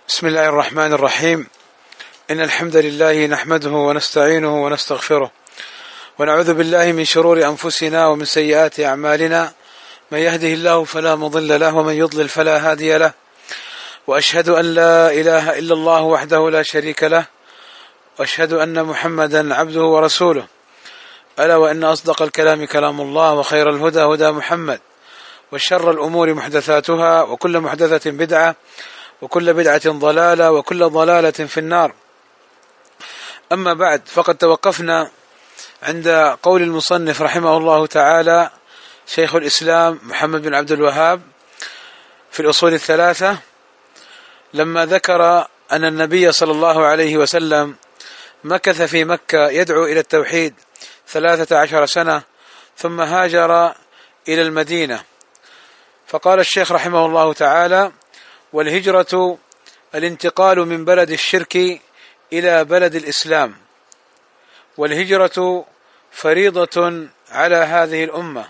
بسم الله الرحمن الرحيم. إن الحمد لله نحمده ونستعينه ونستغفره ونعوذ بالله من شرور أنفسنا ومن سيئات أعمالنا، من يهده الله فلا مضل له ومن يضلل فلا هادي له، وأشهد أن لا إله إلا الله وحده لا شريك له، وأشهد أن محمدا عبده ورسوله، ألا وإن أصدق الكلام كلام الله، وخير الهدى هدى محمد، وشر الأمور محدثاتها، وكل محدثة بدعة، وكل بدعة ضلالة، وكل ضلالة في النار. أما بعد، فقد توقفنا عند قول المصنف رحمه الله تعالى شيخ الإسلام محمد بن عبد الوهاب في الأصول الثلاثة، لما ذكر أن النبي صلى الله عليه وسلم مكث في مكة يدعو إلى التوحيد 13 سنة، ثم هاجر إلى المدينة. فقال الشيخ رحمه الله تعالى: والهجرة الانتقال من بلد الشرك إلى بلد الإسلام، والهجرة فريضة على هذه الأمة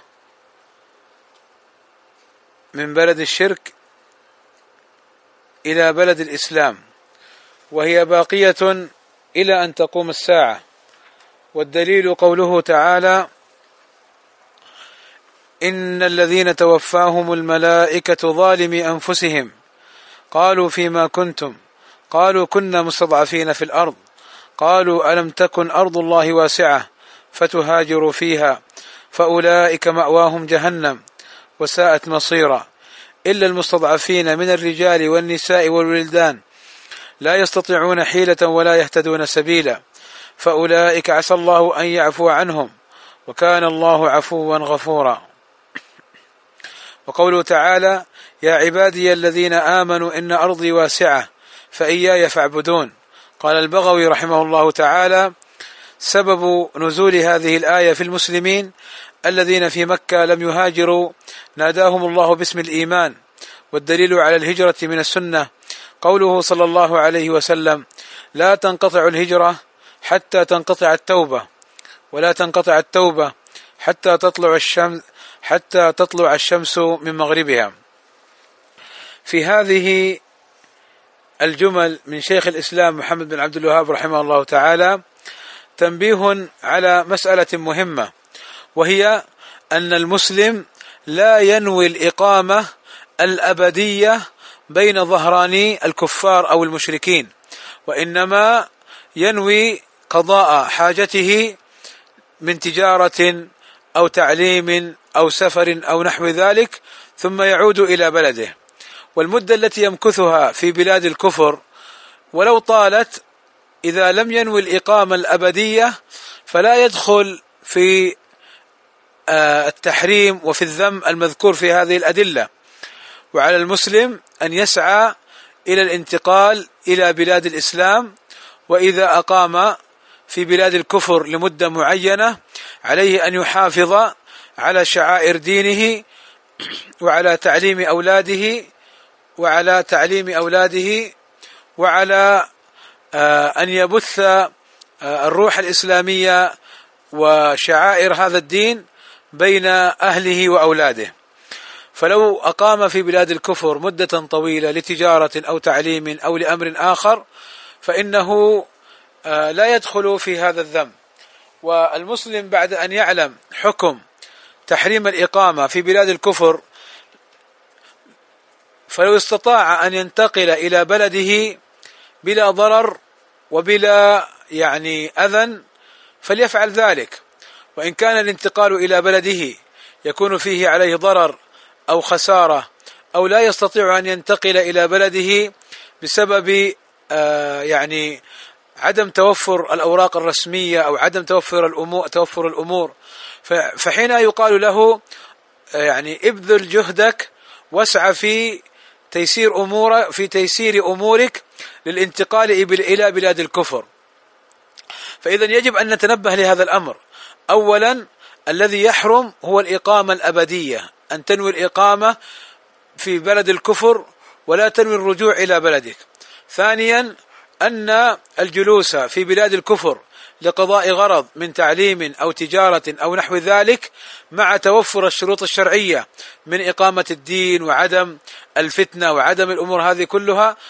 من بلد الشرك إلى بلد الإسلام، وهي باقية إلى أن تقوم الساعة. والدليل قوله تعالى: إن الذين توفاهم الملائكة ظالمي أنفسهم قالوا فيما كنتم، قالوا كنا مستضعفين في الأرض، قالوا ألم تكن أرض الله واسعة فتهاجروا فيها، فأولئك مأواهم جهنم وساءت مصيرا، إلا المستضعفين من الرجال والنساء والولدان لا يستطيعون حيلة ولا يهتدون سبيلا، فأولئك عسى الله أن يعفو عنهم، وكان الله عفوا غفورا. وقوله تعالى: يا عبادي الذين آمنوا إن أرضي واسعة فإياي فاعبدون. قال البغوي رحمه الله تعالى: سبب نزول هذه الآية في المسلمين الذين في مكة لم يهاجروا ناداهم الله باسم الإيمان. والدليل على الهجرة من السنة قوله صلى الله عليه وسلم: لا تنقطع الهجرة حتى تنقطع التوبة، ولا تنقطع التوبة حتى تطلع الشمس من مغربها. في هذه الجمل من شيخ الإسلام محمد بن عبد الوهاب رحمه الله تعالى تنبيه على مسألة مهمة، وهي أن المسلم لا ينوي الإقامة الأبدية بين ظهراني الكفار أو المشركين، وإنما ينوي قضاء حاجته من تجارة أو تعليم أو سفر أو نحو ذلك، ثم يعود إلى بلده. والمدة التي يمكثها في بلاد الكفر ولو طالت، إذا لم ينوي الإقامة الأبدية فلا يدخل في التحريم وفي الذم المذكور في هذه الأدلة. وعلى المسلم أن يسعى إلى الانتقال إلى بلاد الإسلام، وإذا أقام في بلاد الكفر لمدة معينة عليه أن يحافظ على شعائر دينه وعلى تعليم أولاده وعلى أن يبث الروح الإسلامية وشعائر هذا الدين بين أهله وأولاده. فلو أقام في بلاد الكفر مدة طويلة لتجارة أو تعليم أو لأمر آخر فإنه لا يدخل في هذا الذنب. والمسلم بعد أن يعلم حكم تحريم الإقامة في بلاد الكفر، فلو استطاع أن ينتقل إلى بلده بلا ضرر وبلا أذى فليفعل ذلك. وإن كان الانتقال إلى بلده يكون فيه عليه ضرر أو خسارة، أو لا يستطيع أن ينتقل إلى بلده بسبب عدم توفر الأوراق الرسمية أو عدم توفر الأمور، فحين يقال له ابذل جهدك واسعى في تيسير أمورك للانتقال إلى بلاد الكفر. فإذا يجب أن نتنبه لهذا الأمر. أولا، الذي يحرم هو الإقامة الأبدية، أن تنوي الإقامة في بلد الكفر ولا تنوي الرجوع إلى بلدك. ثانيا، أن الجلوس في بلاد الكفر لقضاء غرض من تعليم أو تجارة أو نحو ذلك مع توفر الشروط الشرعية من إقامة الدين وعدم الفتنة وعدم الأمور هذه كلها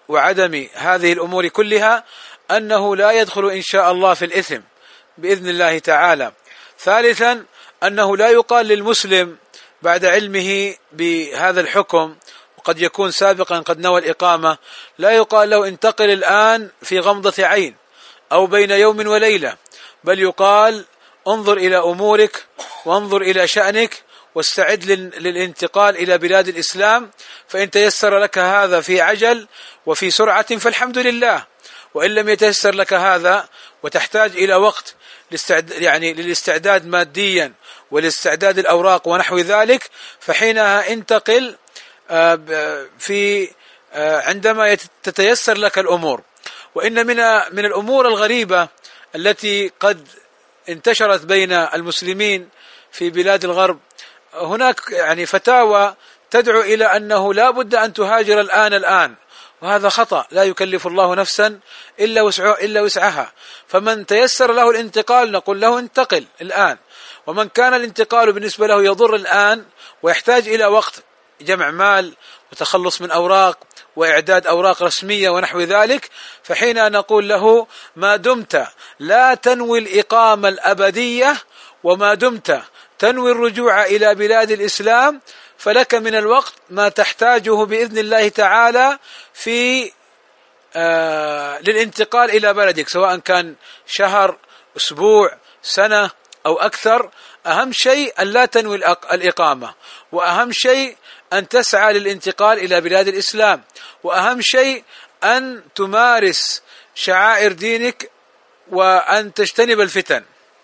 وعدم هذه الأمور كلها أنه لا يدخل إن شاء الله في الإثم بإذن الله تعالى. ثالثا أنه لا يقال للمسلم بعد علمه بهذا الحكم، وقد يكون سابقا قد نوى الإقامة، لا يقال له انتقل الآن في غمضة عين أو بين يوم وليلة، بل يقال انظر إلى أمورك وانظر إلى شأنك واستعد للانتقال إلى بلاد الإسلام، فإن تيسر لك هذا في عجل وفي سرعة فالحمد لله، وإن لم يتيسر لك هذا وتحتاج إلى وقت للاستعداد ماديا والاستعداد الأوراق ونحو ذلك، فحينها انتقل في عندما تتيسر لك الأمور. وإن من الأمور الغريبة التي قد انتشرت بين المسلمين في بلاد الغرب، هناك فتاوى تدعو إلى أنه لا بد أن تهاجر الآن، وهذا خطأ. لا يكلف الله نفسا إلا وسعها، فمن تيسر له الانتقال نقول له انتقل الآن، ومن كان الانتقال بالنسبة له يضر الآن ويحتاج إلى وقت جمع مال وتخلص من أوراق وإعداد أوراق رسمية ونحو ذلك، فحين نقول له ما دمت لا تنوي الإقامة الأبدية وما دمت تنوي الرجوع إلى بلاد الإسلام، فلك من الوقت ما تحتاجه بإذن الله تعالى في للانتقال إلى بلدك، سواء كان شهر، أسبوع، سنة أو أكثر. أهم شيء أن لا تنوي الإقامة، وأهم شيء أن تسعى للانتقال إلى بلاد الإسلام، وأهم شيء أن تمارس شعائر دينك وأن تجتنب الفتن.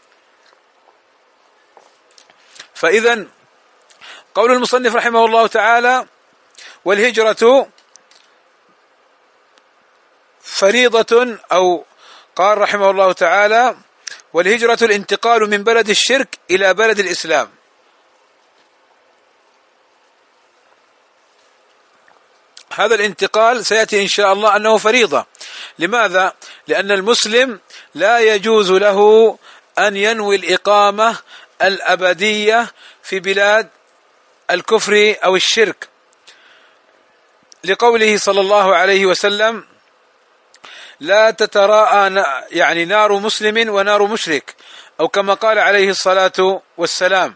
فإذا قول المصنف رحمه الله تعالى: والهجرة فريضة، أو قال رحمه الله تعالى: والهجرة الانتقال من بلد الشرك إلى بلد الإسلام. هذا الانتقال سيأتي إن شاء الله أنه فريضة. لماذا؟ لأن المسلم لا يجوز له أن ينوي الإقامة الأبدية في بلاد الكفر أو الشرك، لقوله صلى الله عليه وسلم: لا تتراءى نار مسلم ونار مشرك، أو كما قال عليه الصلاة والسلام.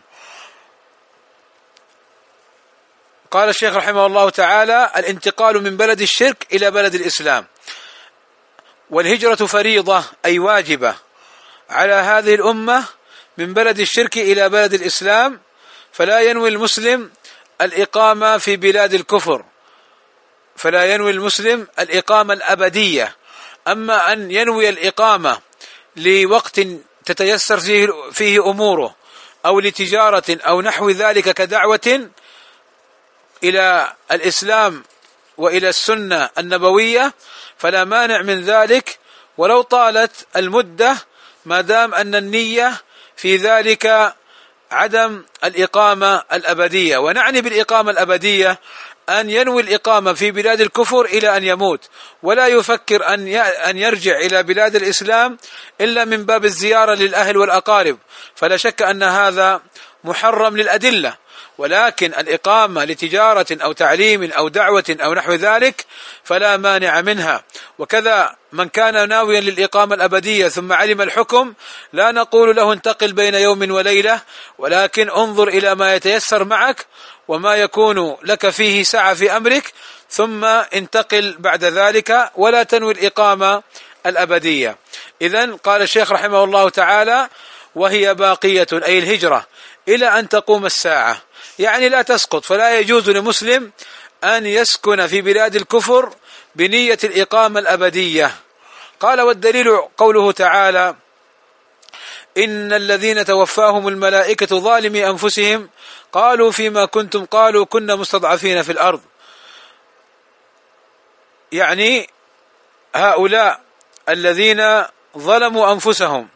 قال الشيخ رحمه الله تعالى: الانتقال من بلد الشرك إلى بلد الإسلام. والهجرة فريضة أي واجبة على هذه الأمة من بلد الشرك إلى بلد الإسلام، فلا ينوي المسلم الإقامة في بلاد الكفر، فلا ينوي المسلم الإقامة الأبدية. أما أن ينوي الإقامة لوقت تتيسر فيه أموره، أو لتجارة أو نحو ذلك كدعوة إلى الإسلام وإلى السنة النبوية، فلا مانع من ذلك ولو طالت المدة، ما دام أن النية في ذلك عدم الإقامة الأبدية. ونعني بالإقامة الأبدية أن ينوي الإقامة في بلاد الكفر إلى أن يموت، ولا يفكر أن يرجع إلى بلاد الإسلام إلا من باب الزيارة للأهل والأقارب، فلا شك أن هذا محرم للأدلة. ولكن الإقامة لتجارة أو تعليم أو دعوة أو نحو ذلك فلا مانع منها. وكذا من كان ناويا للإقامة الأبدية ثم علم الحكم، لا نقول له انتقل بين يوم وليلة، ولكن انظر إلى ما يتيسر معك وما يكون لك فيه سعة في أمرك، ثم انتقل بعد ذلك، ولا تنوي الإقامة الأبدية. إذن قال الشيخ رحمه الله تعالى: وهي باقية أي الهجرة إلى أن تقوم الساعة، يعني لا تسقط. فلا يجوز لمسلم أن يسكن في بلاد الكفر بنية الإقامة الأبدية. قال: والدليل قوله تعالى: إن الذين توفاهم الملائكة ظالمي أنفسهم قالوا فيما كنتم قالوا كنا مستضعفين في الأرض. يعني هؤلاء الذين ظلموا أنفسهم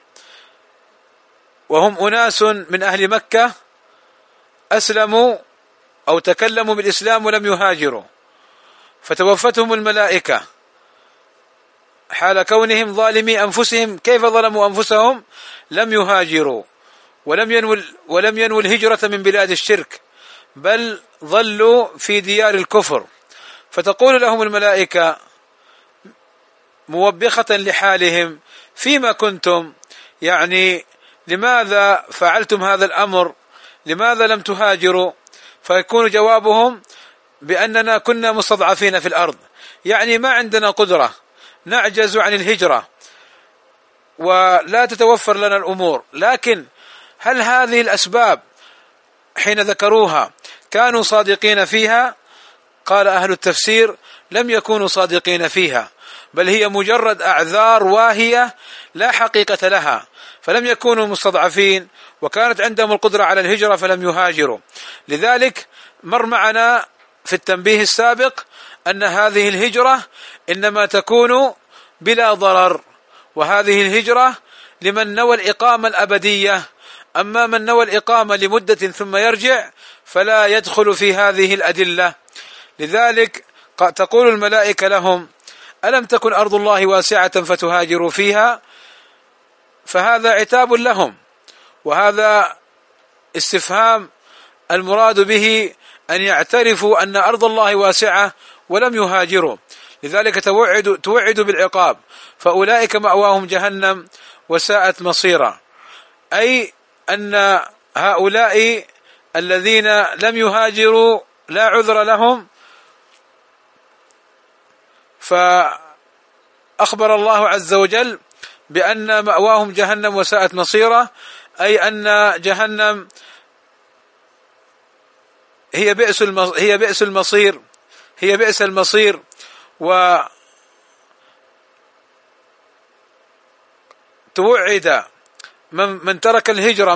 وهم أناس من أهل مكة أسلموا أو تكلموا بالإسلام ولم يهاجروا، فتوفتهم الملائكة حال كونهم ظالمي أنفسهم. كيف ظلموا أنفسهم؟ لم يهاجروا ولم ينووا الهجرة من بلاد الشرك، بل ظلوا في ديار الكفر. فتقول لهم الملائكة: موبخة لحالهم: فيما كنتم؟ يعني لماذا فعلتم هذا الأمر؟ لماذا لم تهاجروا؟ فيكون جوابهم بأننا كنا مستضعفين في الأرض، يعني ما عندنا قدرة، نعجز عن الهجرة ولا تتوفر لنا الأمور. لكن هل هذه الأسباب حين ذكروها كانوا صادقين فيها؟ قال أهل التفسير: لم يكونوا صادقين فيها، بل هي مجرد أعذار واهية لا حقيقة لها، فلم يكونوا مستضعفين وكانت عندهم القدرة على الهجرة فلم يهاجروا. لذلك مر معنا في التنبيه السابق أن هذه الهجرة إنما تكون بلا ضرر، وهذه الهجرة لمن نوى الإقامة الأبدية، أما من نوى الإقامة لمدة ثم يرجع فلا يدخل في هذه الأدلة. لذلك تقول الملائكة لهم: ألم تكن أرض الله واسعة فتهاجروا فيها؟ فهذا عتاب لهم، وهذا استفهام المراد به أن يعترفوا أن أرض الله واسعة ولم يهاجروا، لذلك توعدوا بالعقاب، فأولئك مأواهم جهنم وساءت مصيرا، أي أن هؤلاء الذين لم يهاجروا لا عذر لهم. فأخبر الله عز وجل بأن مأواهم جهنم وساءت مصيرا، أي أن جهنم هي بئس المصير. وتوعد من ترك الهجرة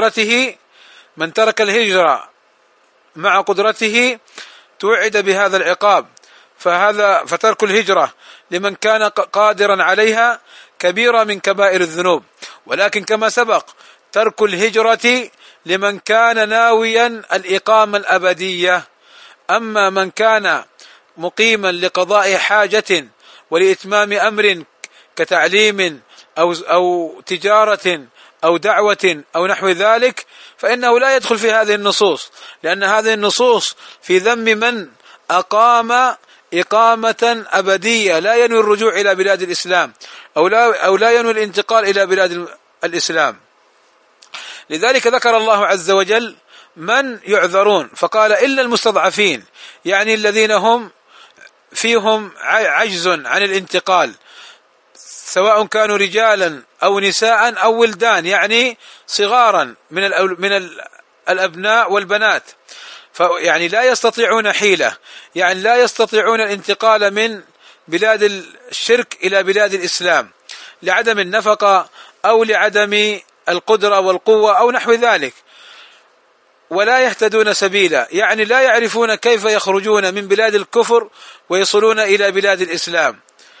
مع قدرته توعد بهذا العقاب. فترك الهجرة لمن كان قادرا عليها كبيرة من كبائر الذنوب، ولكن كما سبق ترك الهجرة لمن كان ناويا الإقامة الأبدية. أما من كان مقيما لقضاء حاجة ولإتمام أمر كتعليم أو تجارة أو دعوة أو نحو ذلك فإنه لا يدخل في هذه النصوص، لأن هذه النصوص في ذم من أقام إقامة أبدية لا ينوي الرجوع إلى بلاد الإسلام أو لا ينوي الانتقال إلى بلاد الإسلام. لذلك ذكر الله عز وجل من يعذرون فقال: إلا المستضعفين، يعني الذين هم فيهم عجز عن الانتقال، سواء كانوا رجالا أو نساء أو ولدان، يعني صغارا من الأبناء والبنات، يعني لا يستطيعون حيلة، يعني لا يستطيعون الانتقال من بلاد الشرك إلى بلاد الإسلام لعدم النفقة أو لعدم القدرة والقوة أو نحو ذلك، ولا يهتدون سبيلا، يعني لا يعرفون كيف يخرجون من بلاد الكفر ويصلون إلى بلاد الإسلام.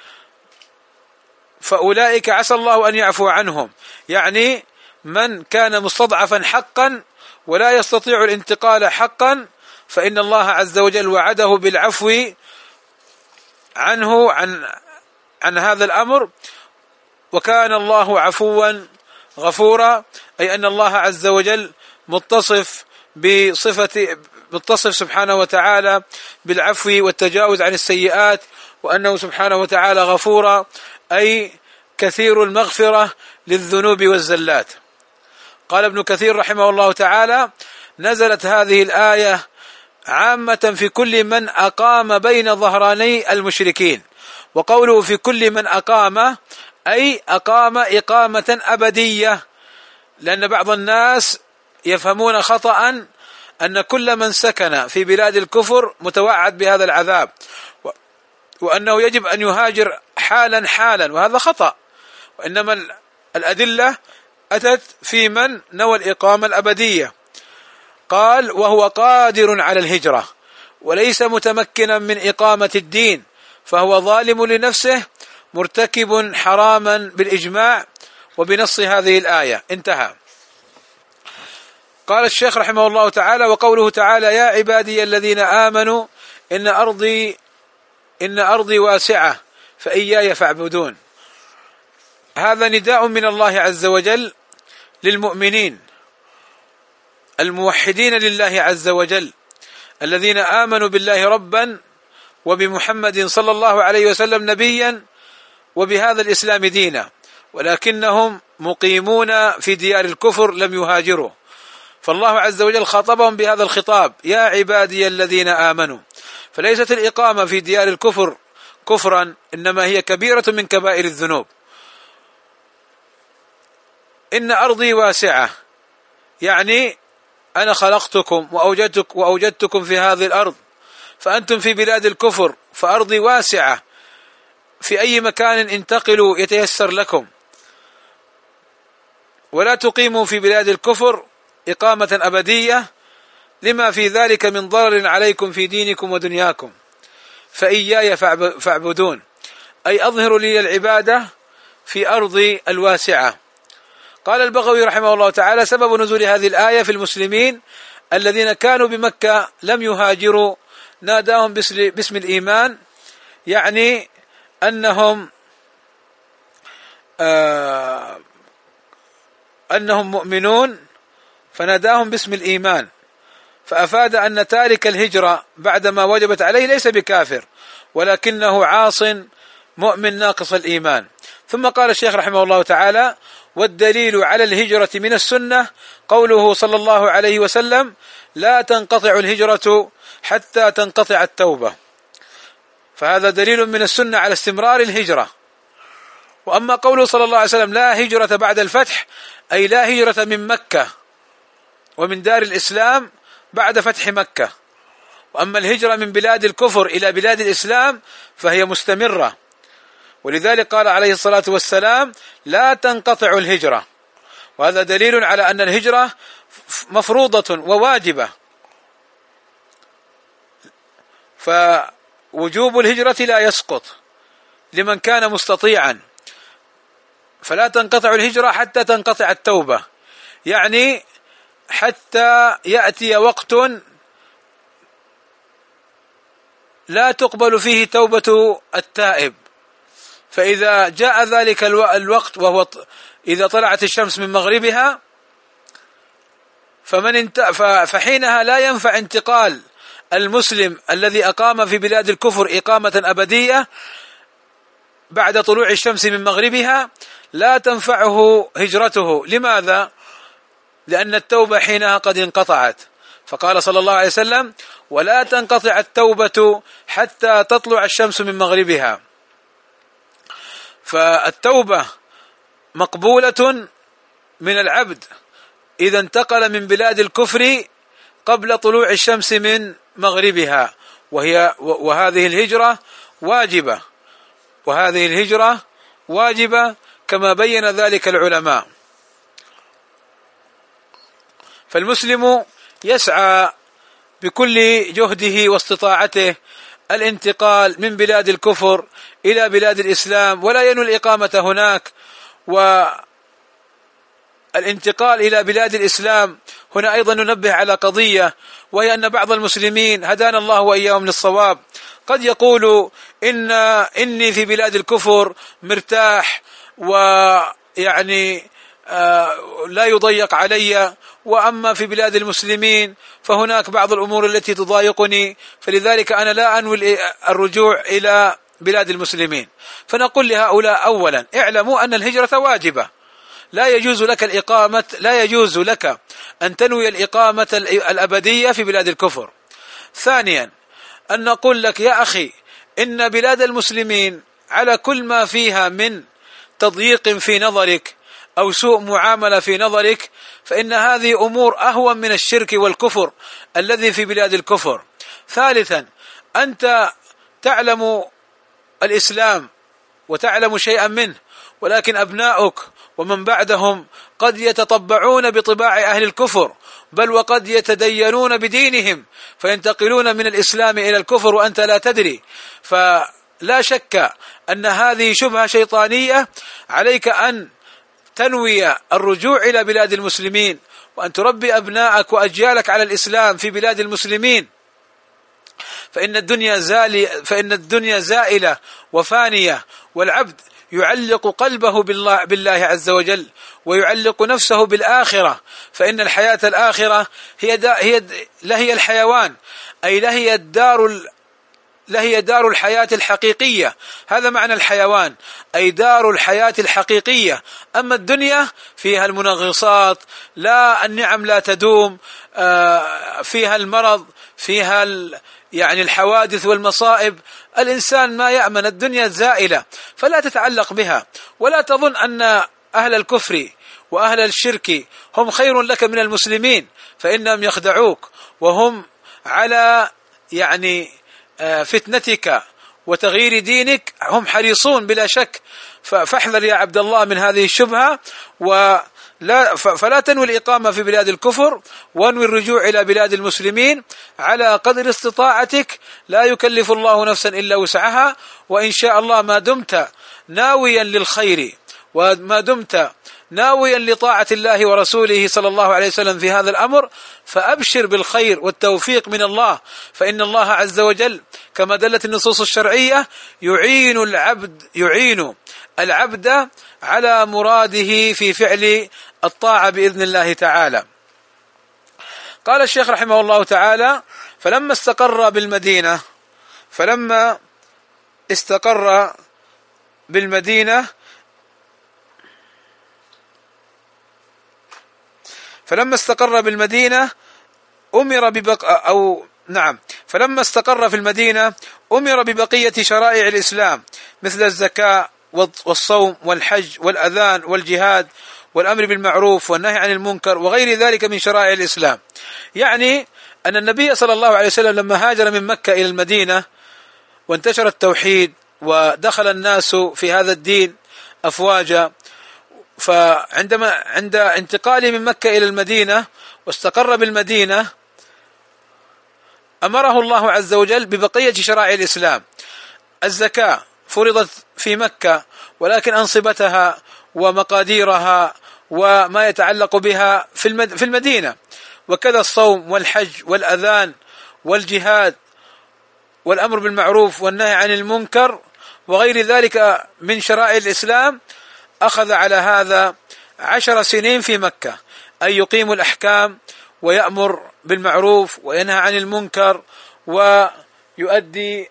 فأولئك عسى الله أن يعفو عنهم، يعني من كان مستضعفا حقا ولا يستطيع الانتقال حقا فإن الله عز وجل وعده بالعفو عنه عن هذا الأمر، وكان الله عفوا غفورا، أي أن الله عز وجل متصف سبحانه وتعالى بالعفو والتجاوز عن السيئات، وأنه سبحانه وتعالى غفورا أي كثير المغفرة للذنوب والزلات. قال ابن كثير رحمه الله تعالى: نزلت هذه الآية عامة في كل من أقام بين ظهراني المشركين، وقوله في كل من أقام أي أقام إقامة أبدية، لأن بعض الناس يفهمون خطأ أن كل من سكن في بلاد الكفر متوعد بهذا العذاب، وأنه يجب أن يهاجر حالا، وهذا خطأ، وإنما الأدلة أتت في من نوى الإقامة الأبدية. قال: وهو قادر على الهجرة وليس متمكنا من إقامة الدين فهو ظالم لنفسه مرتكب حراما بالإجماع وبنص هذه الآية. انتهى. قال الشيخ رحمه الله تعالى: وقوله تعالى: يا عبادي الذين آمنوا إن أرضي واسعة فإياي فاعبدون. هذا نداء من الله عز وجل للمؤمنين الموحدين لله عز وجل الذين آمنوا بالله ربا وبمحمد صلى الله عليه وسلم نبيا وبهذا الإسلام دينا، ولكنهم مقيمون في ديار الكفر لم يهاجروا. فالله عز وجل خاطبهم بهذا الخطاب: يا عبادي الذين آمنوا. فليست الإقامة في ديار الكفر كفرا، إنما هي كبيرة من كبائر الذنوب. إن أرضي واسعة، يعني أنا خلقتكم وأوجدتكم في هذه الأرض، فأنتم في بلاد الكفر، فأرضي واسعة، في أي مكان انتقلوا يتيسر لكم، ولا تقيموا في بلاد الكفر إقامة أبدية لما في ذلك من ضرر عليكم في دينكم ودنياكم، فإياي فاعبدون، أي أظهروا لي العبادة في أرضي الواسعة. قال البغوي رحمه الله تعالى: سبب نزول هذه الآية في المسلمين الذين كانوا بمكة لم يهاجروا، ناداهم باسم الإيمان، يعني أنهم مؤمنون، فناداهم باسم الإيمان، فأفاد أن تارك الهجرة بعدما وجبت عليه ليس بكافر، ولكنه عاص مؤمن ناقص الإيمان. ثم قال الشيخ رحمه الله تعالى: والدليل على الهجرة من السنة قوله صلى الله عليه وسلم: لا تنقطع الهجرة حتى تنقطع التوبة. فهذا دليل من السنة على استمرار الهجرة. وأما قوله صلى الله عليه وسلم: لا هجرة بعد الفتح، أي لا هجرة من مكة ومن دار الإسلام بعد فتح مكة. وأما الهجرة من بلاد الكفر إلى بلاد الإسلام فهي مستمرة، ولذلك قال عليه الصلاة والسلام: لا تنقطع الهجرة. وهذا دليل على أن الهجرة مفروضة وواجبة، فوجوب الهجرة لا يسقط لمن كان مستطيعا. فلا تنقطع الهجرة حتى تنقطع التوبة، يعني حتى يأتي وقت لا تقبل فيه توبة التائب. فإذا جاء ذلك الوقت، وهو إذا طلعت الشمس من مغربها، فحينها لا ينفع انتقال المسلم الذي أقام في بلاد الكفر إقامة أبدية بعد طلوع الشمس من مغربها، لا تنفعه هجرته. لماذا؟ لأن التوبة حينها قد انقطعت. فقال صلى الله عليه وسلم: ولا تنقطع التوبة حتى تطلع الشمس من مغربها. فالتوبة مقبولة من العبد إذا انتقل من بلاد الكفر قبل طلوع الشمس من مغربها، وهذه الهجرة واجبة كما بين ذلك العلماء. فالمسلم يسعى بكل جهده واستطاعته الانتقال من بلاد الكفر إلى بلاد الإسلام، ولا ينوي الإقامة هناك. والانتقال إلى بلاد الإسلام هنا أيضا ننبه على قضية، وهي أن بعض المسلمين هدانا الله وإياهم للصواب قد يقول إني في بلاد الكفر مرتاح، ويعني لا يضيق علي، وأما في بلاد المسلمين فهناك بعض الأمور التي تضايقني، فلذلك أنا لا أنوي الرجوع إلى بلاد المسلمين. فنقول لهؤلاء: أولا اعلموا أن الهجرة واجبة، لا يجوز لك أن تنوي الإقامة الأبدية في بلاد الكفر. ثانيا أن نقول لك: يا أخي، إن بلاد المسلمين على كل ما فيها من تضييق في نظرك أو سوء معاملة في نظرك، فإن هذه أمور أهون من الشرك والكفر الذي في بلاد الكفر. ثالثا أنت تعلم الإسلام وتعلم شيئا منه، ولكن أبناؤك ومن بعدهم قد يتطبعون بطباع أهل الكفر، بل وقد يتدينون بدينهم فينتقلون من الإسلام إلى الكفر وأنت لا تدري. فلا شك أن هذه شبهة شيطانية. عليك أن تنوي الرجوع إلى بلاد المسلمين، وأن تربي أبناءك وأجيالك على الإسلام في بلاد المسلمين، فإن الدنيا زائلة وفانية، والعبد يعلق قلبه بالله عز وجل، ويعلق نفسه بالآخرة، فإن الحياة الآخرة هي الحيوان، أي لهي الدار لهي دار الحياة الحقيقية. هذا معنى الحيوان، أي دار الحياة الحقيقية. أما الدنيا فيها المنغصات، لا النعم لا تدوم، فيها المرض، فيها يعني الحوادث والمصائب. الإنسان ما يأمن، الدنيا زائلة، فلا تتعلق بها، ولا تظن أن أهل الكفر وأهل الشرك هم خير لك من المسلمين، فإنهم يخدعوك وهم على يعني فتنتك وتغيير دينك هم حريصون بلا شك. فاحذر يا عبد الله من هذه الشبهة، فلا تنوي الإقامة في بلاد الكفر، وانوي الرجوع إلى بلاد المسلمين على قدر استطاعتك. لا يكلف الله نفسا إلا وسعها، وإن شاء الله ما دمت ناويا للخير وما دمت ناويا لطاعة الله ورسوله صلى الله عليه وسلم في هذا الأمر، فأبشر بالخير والتوفيق من الله، فإن الله عز وجل كما دلت النصوص الشرعية يعين العبد على مراده في فعل الطاعة بإذن الله تعالى. قال الشيخ رحمه الله تعالى: فلما استقر بالمدينة فلما استقر في المدينة أمر ببقية شرائع الإسلام مثل الزكاة والصوم والحج والأذان والجهاد والأمر بالمعروف والنهي عن المنكر وغير ذلك من شرائع الإسلام. يعني أن النبي صلى الله عليه وسلم لما هاجر من مكة إلى المدينة وانتشر التوحيد ودخل الناس في هذا الدين أفواجا، عند انتقاله من مكة إلى المدينة واستقر بالمدينة أمره الله عز وجل ببقية شرائع الإسلام. الزكاة فرضت في مكة، ولكن أنصبتها ومقاديرها وما يتعلق بها في المدينة، وكذا الصوم والحج والأذان والجهاد والأمر بالمعروف والنهي عن المنكر وغير ذلك من شرائع الإسلام. أخذ على هذا 10 سنين في مكة، أي يقيم الأحكام ويأمر بالمعروف وينهى عن المنكر ويؤدي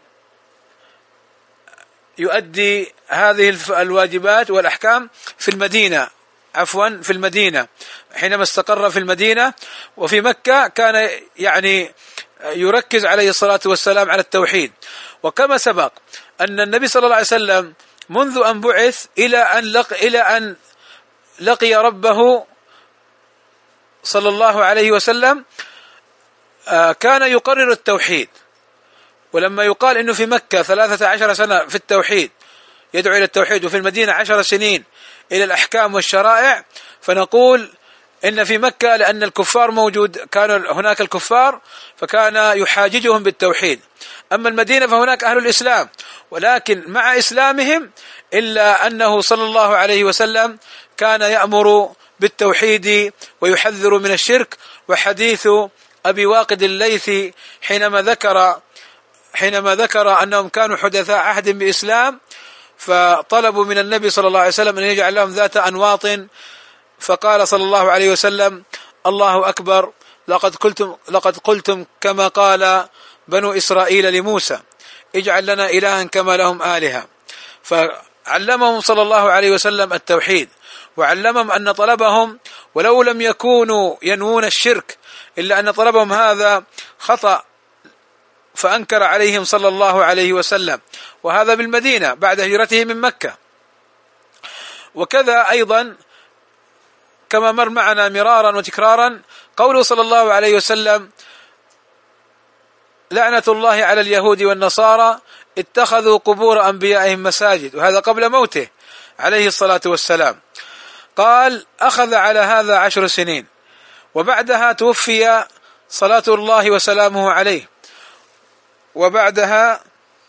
هذه الواجبات والأحكام في المدينة حينما استقر في المدينة. وفي مكة كان يعني يركز عليه الصلاة والسلام على التوحيد. وكما سبق أن النبي صلى الله عليه وسلم منذ أن بعث إلى أن لقي ربه صلى الله عليه وسلم كان يقرر التوحيد. ولما يقال إنه في مكة 13 سنة في التوحيد يدعو إلى التوحيد، وفي المدينة 10 سنين إلى الأحكام والشرائع، فنقول إن في مكة لأن الكفار موجود، كان هناك الكفار فكان يحاججهم بالتوحيد. أما المدينة فهناك أهل الإسلام، ولكن مع إسلامهم إلا أنه صلى الله عليه وسلم كان يأمر بالتوحيد ويحذر من الشرك. وحديث أبي واقد الليثي حينما ذكر أنهم كانوا حدثاء عهد بإسلام، فطلبوا من النبي صلى الله عليه وسلم أن يجعل لهم ذات أنواط، فقال صلى الله عليه وسلم: الله أكبر، لقد قلتم كما قال بنو إسرائيل لموسى، اجعل لنا إلها كما لهم آلهة. فعلمهم صلى الله عليه وسلم التوحيد، وعلمهم أن طلبهم ولو لم يكونوا ينوون الشرك إلا أن طلبهم هذا خطأ، فأنكر عليهم صلى الله عليه وسلم، وهذا بالمدينة بعد هجرته من مكة. وكذا أيضا كما مر معنا مرارا وتكرارا قوله صلى الله عليه وسلم: لعنة الله على اليهود والنصارى اتخذوا قبور أنبيائهم مساجد، وهذا قبل موته عليه الصلاة والسلام. قال: أخذ على هذا 10 سنين، وبعدها توفي صلاة الله وسلامه عليه، وبعدها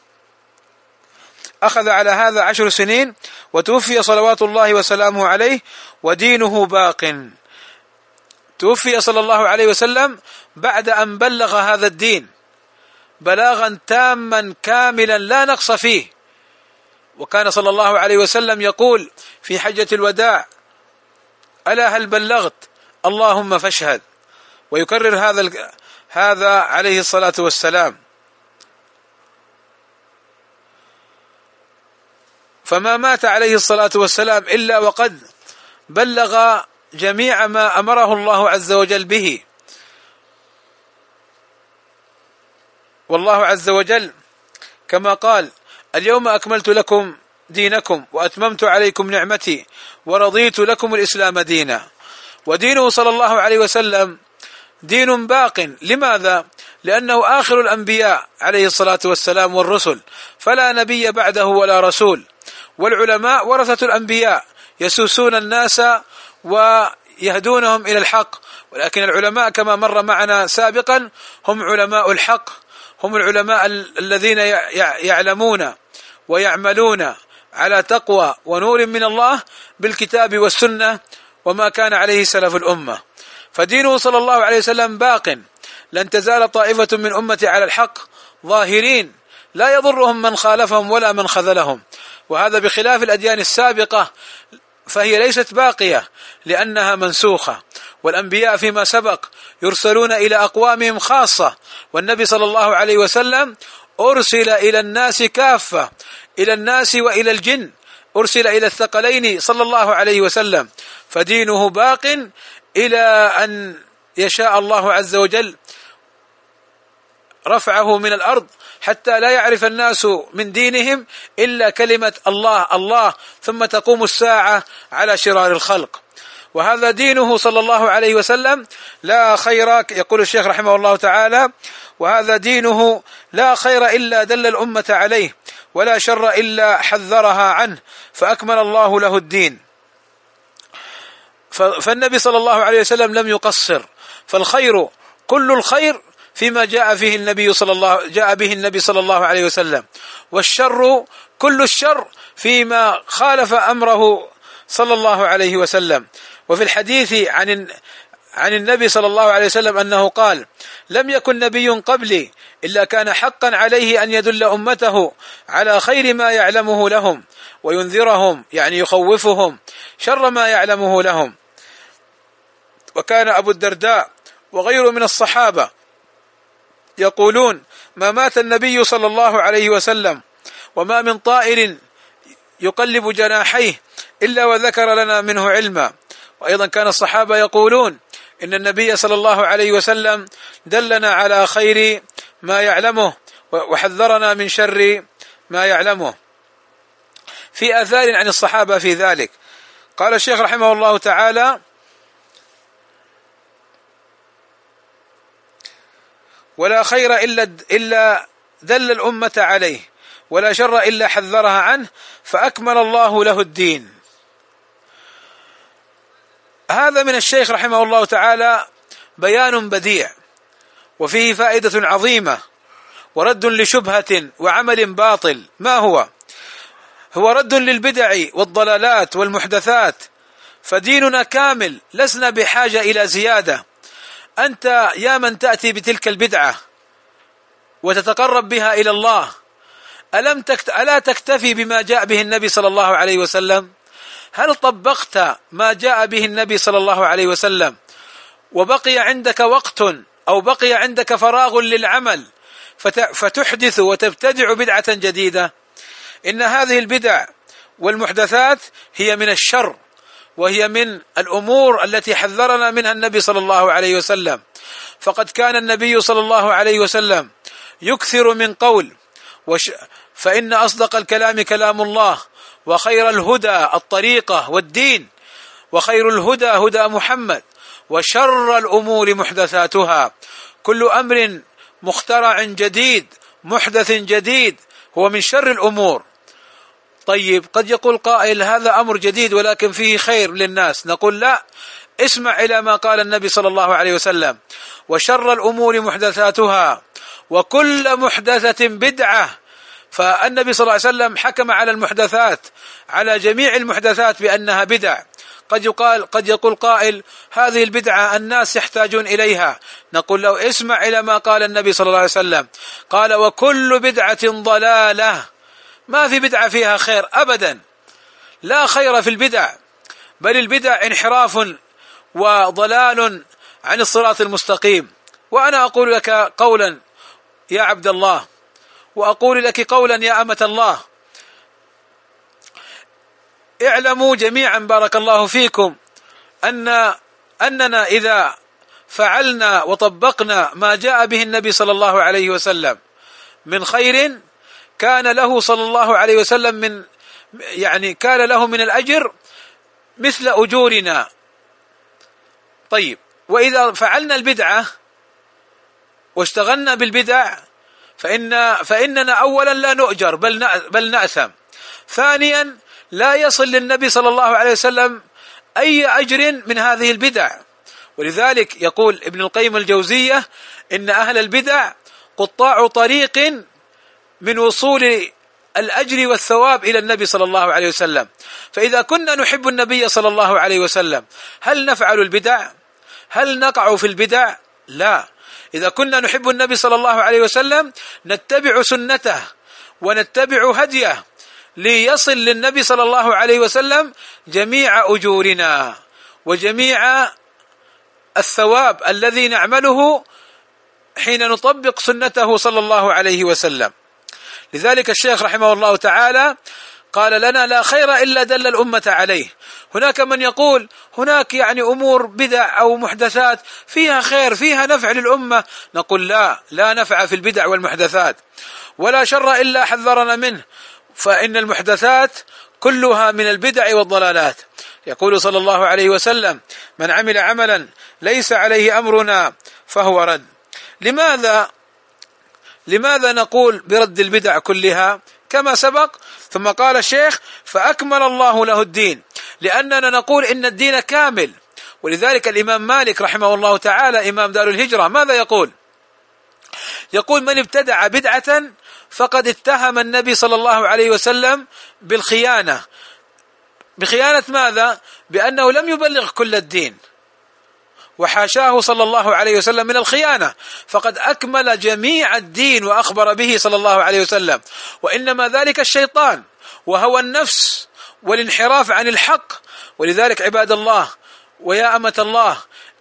أخذ على هذا 10 سنين وتوفي صلوات الله وسلامه عليه ودينه باق. توفي صلى الله عليه وسلم بعد أن بلغ هذا الدين بلاغا تاما كاملا لا نقص فيه. وكان صلى الله عليه وسلم يقول في حجة الوداع: ألا هل بلغت؟ اللهم فاشهد. ويكرر هذا عليه الصلاة والسلام. فما مات عليه الصلاة والسلام إلا وقد بلغ جميع ما أمره الله عز وجل به. والله عز وجل كما قال: اليوم أكملت لكم دينكم وأتممت عليكم نعمتي ورضيت لكم الإسلام دينا. ودينه صلى الله عليه وسلم دين باق. لماذا؟ لأنه آخر الأنبياء عليه الصلاة والسلام والرسل، فلا نبي بعده ولا رسول. والعلماء ورثة الأنبياء يسوسون الناس ويهدونهم إلى الحق، ولكن العلماء كما مر معنا سابقا هم علماء الحق، هم العلماء الذين يعلمون ويعملون على تقوى ونور من الله بالكتاب والسنة وما كان عليه سلف الأمة. فدينه صلى الله عليه وسلم باق، لن تزال طائفة من أمتي على الحق ظاهرين لا يضرهم من خالفهم ولا من خذلهم. وهذا بخلاف الأديان السابقة، فهي ليست باقية لأنها منسوخة. والأنبياء فيما سبق يرسلون إلى أقوامهم خاصة، والنبي صلى الله عليه وسلم أرسل إلى الناس كافة، إلى الناس وإلى الجن، أرسل إلى الثقلين صلى الله عليه وسلم. فدينه باق إلى أن يشاء الله عز وجل رفعه من الأرض، حتى لا يعرف الناس من دينهم إلا كلمة الله الله، ثم تقوم الساعة على شرار الخلق. وهذا دينه صلى الله عليه وسلم لا خير، يقول الشيخ رحمه الله تعالى: وهذا دينه لا خير إلا دل الأمة عليه، ولا شر إلا حذرها عنه، فأكمل الله له الدين. فالنبي صلى الله عليه وسلم لم يقصر، فالخير كل الخير فيما جاء به النبي صلى الله عليه وسلم، والشر كل الشر فيما خالف أمره صلى الله عليه وسلم. وفي الحديث عن النبي صلى الله عليه وسلم أنه قال: لم يكن نبي قبلي إلا كان حقا عليه أن يدل أمته على خير ما يعلمه لهم وينذرهم، يعني يخوفهم شر ما يعلمه لهم. وكان أبو الدرداء وغيره من الصحابة يقولون: ما مات النبي صلى الله عليه وسلم وما من طائر يقلب جناحيه إلا وذكر لنا منه علما. وأيضا كان الصحابة يقولون: إن النبي صلى الله عليه وسلم دلنا على خير ما يعلمه وحذرنا من شر ما يعلمه. في آثار عن الصحابة في ذلك. قال الشيخ رحمه الله تعالى: ولا خير إلا دل الأمة عليه، ولا شر إلا حذرها عنه، فأكمل الله له الدين. هذا من الشيخ رحمه الله تعالى بيان بديع، وفيه فائدة عظيمة، ورد لشبهة وعمل باطل. ما هو رد للبدع والضلالات والمحدثات. فديننا كامل، لسنا بحاجة إلى زيادة. أنت يا من تأتي بتلك البدعة وتتقرب بها إلى الله، ألا تكتفي بما جاء به النبي صلى الله عليه وسلم؟ هل طبقت ما جاء به النبي صلى الله عليه وسلم وبقي عندك وقت أو بقي عندك فراغ للعمل فتحدث وتبتدع بدعة جديدة؟ إن هذه البدع والمحدثات هي من الشر، وهي من الأمور التي حذرنا منها النبي صلى الله عليه وسلم. فقد كان النبي صلى الله عليه وسلم يكثر من قول: فإن أصدق الكلام كلام الله، وخير الهدى الطريقة والدين، وخير الهدى هدى محمد، وشر الأمور محدثاتها، كل أمر مخترع جديد محدث جديد هو من شر الأمور. طيب، قد يقول قائل: هذا أمر جديد ولكن فيه خير للناس. نقول: لا، اسمع إلى ما قال النبي صلى الله عليه وسلم: وشر الأمور محدثاتها، وكل محدثة بدعة. فالنبي صلى الله عليه وسلم حكم على المحدثات، على جميع المحدثات بأنها بدع. قد يقول قائل: هذه البدعة الناس يحتاجون إليها. نقول له: اسمع إلى ما قال النبي صلى الله عليه وسلم، قال: وكل بدعة ضلالة. ما في بدعة فيها خير أبدا، لا خير في البدع، بل البدع انحراف وضلال عن الصراط المستقيم. وأنا أقول لك قولا يا عبد الله، وأقول لك قولا يا أمة الله: اعلموا جميعا بارك الله فيكم أننا إذا فعلنا وطبقنا ما جاء به النبي صلى الله عليه وسلم من خير كان له صلى الله عليه وسلم كان له من الأجر مثل أجورنا. طيب، وإذا فعلنا البدعة واشتغلنا بالبدع فإننا أولا لا نؤجر بل نأثم. ثانيا، لا يصل للنبي صلى الله عليه وسلم أي أجر من هذه البدع. ولذلك يقول ابن القيم الجوزية إن أهل البدع قطاع طريق من وصول الأجر والثواب إلى النبي صلى الله عليه وسلم. فإذا كنا نحب النبي صلى الله عليه وسلم هل نفعل البدع؟ هل نقع في البدع؟ لا. إذا كنا نحب النبي صلى الله عليه وسلم نتبع سنته ونتبع هديه ليصل للنبي صلى الله عليه وسلم جميع أجورنا وجميع الثواب الذي نعمله حين نطبق سنته صلى الله عليه وسلم. لذلك الشيخ رحمه الله تعالى قال لنا: لا خير إلا دل الأمة عليه. هناك من يقول هناك أمور بدع أو محدثات فيها خير فيها نفع للأمة. نقول لا نفع في البدع والمحدثات، ولا شر إلا حذرنا منه، فإن المحدثات كلها من البدع والضلالات. يقول صلى الله عليه وسلم: من عمل عملا ليس عليه أمرنا فهو رد. لماذا نقول برد البدع كلها كما سبق؟ ثم قال الشيخ: فأكمل الله له الدين، لأننا نقول إن الدين كامل. ولذلك الإمام مالك رحمه الله تعالى إمام دار الهجرة ماذا يقول؟ يقول: من ابتدع بدعة فقد اتهم النبي صلى الله عليه وسلم بالخيانة. بخيانة ماذا؟ بأنه لم يبلغ كل الدين، وحاشاه صلى الله عليه وسلم من الخيانة، فقد أكمل جميع الدين وأخبر به صلى الله عليه وسلم. وإنما ذلك الشيطان وهوى النفس والانحراف عن الحق. ولذلك عباد الله ويا أمة الله،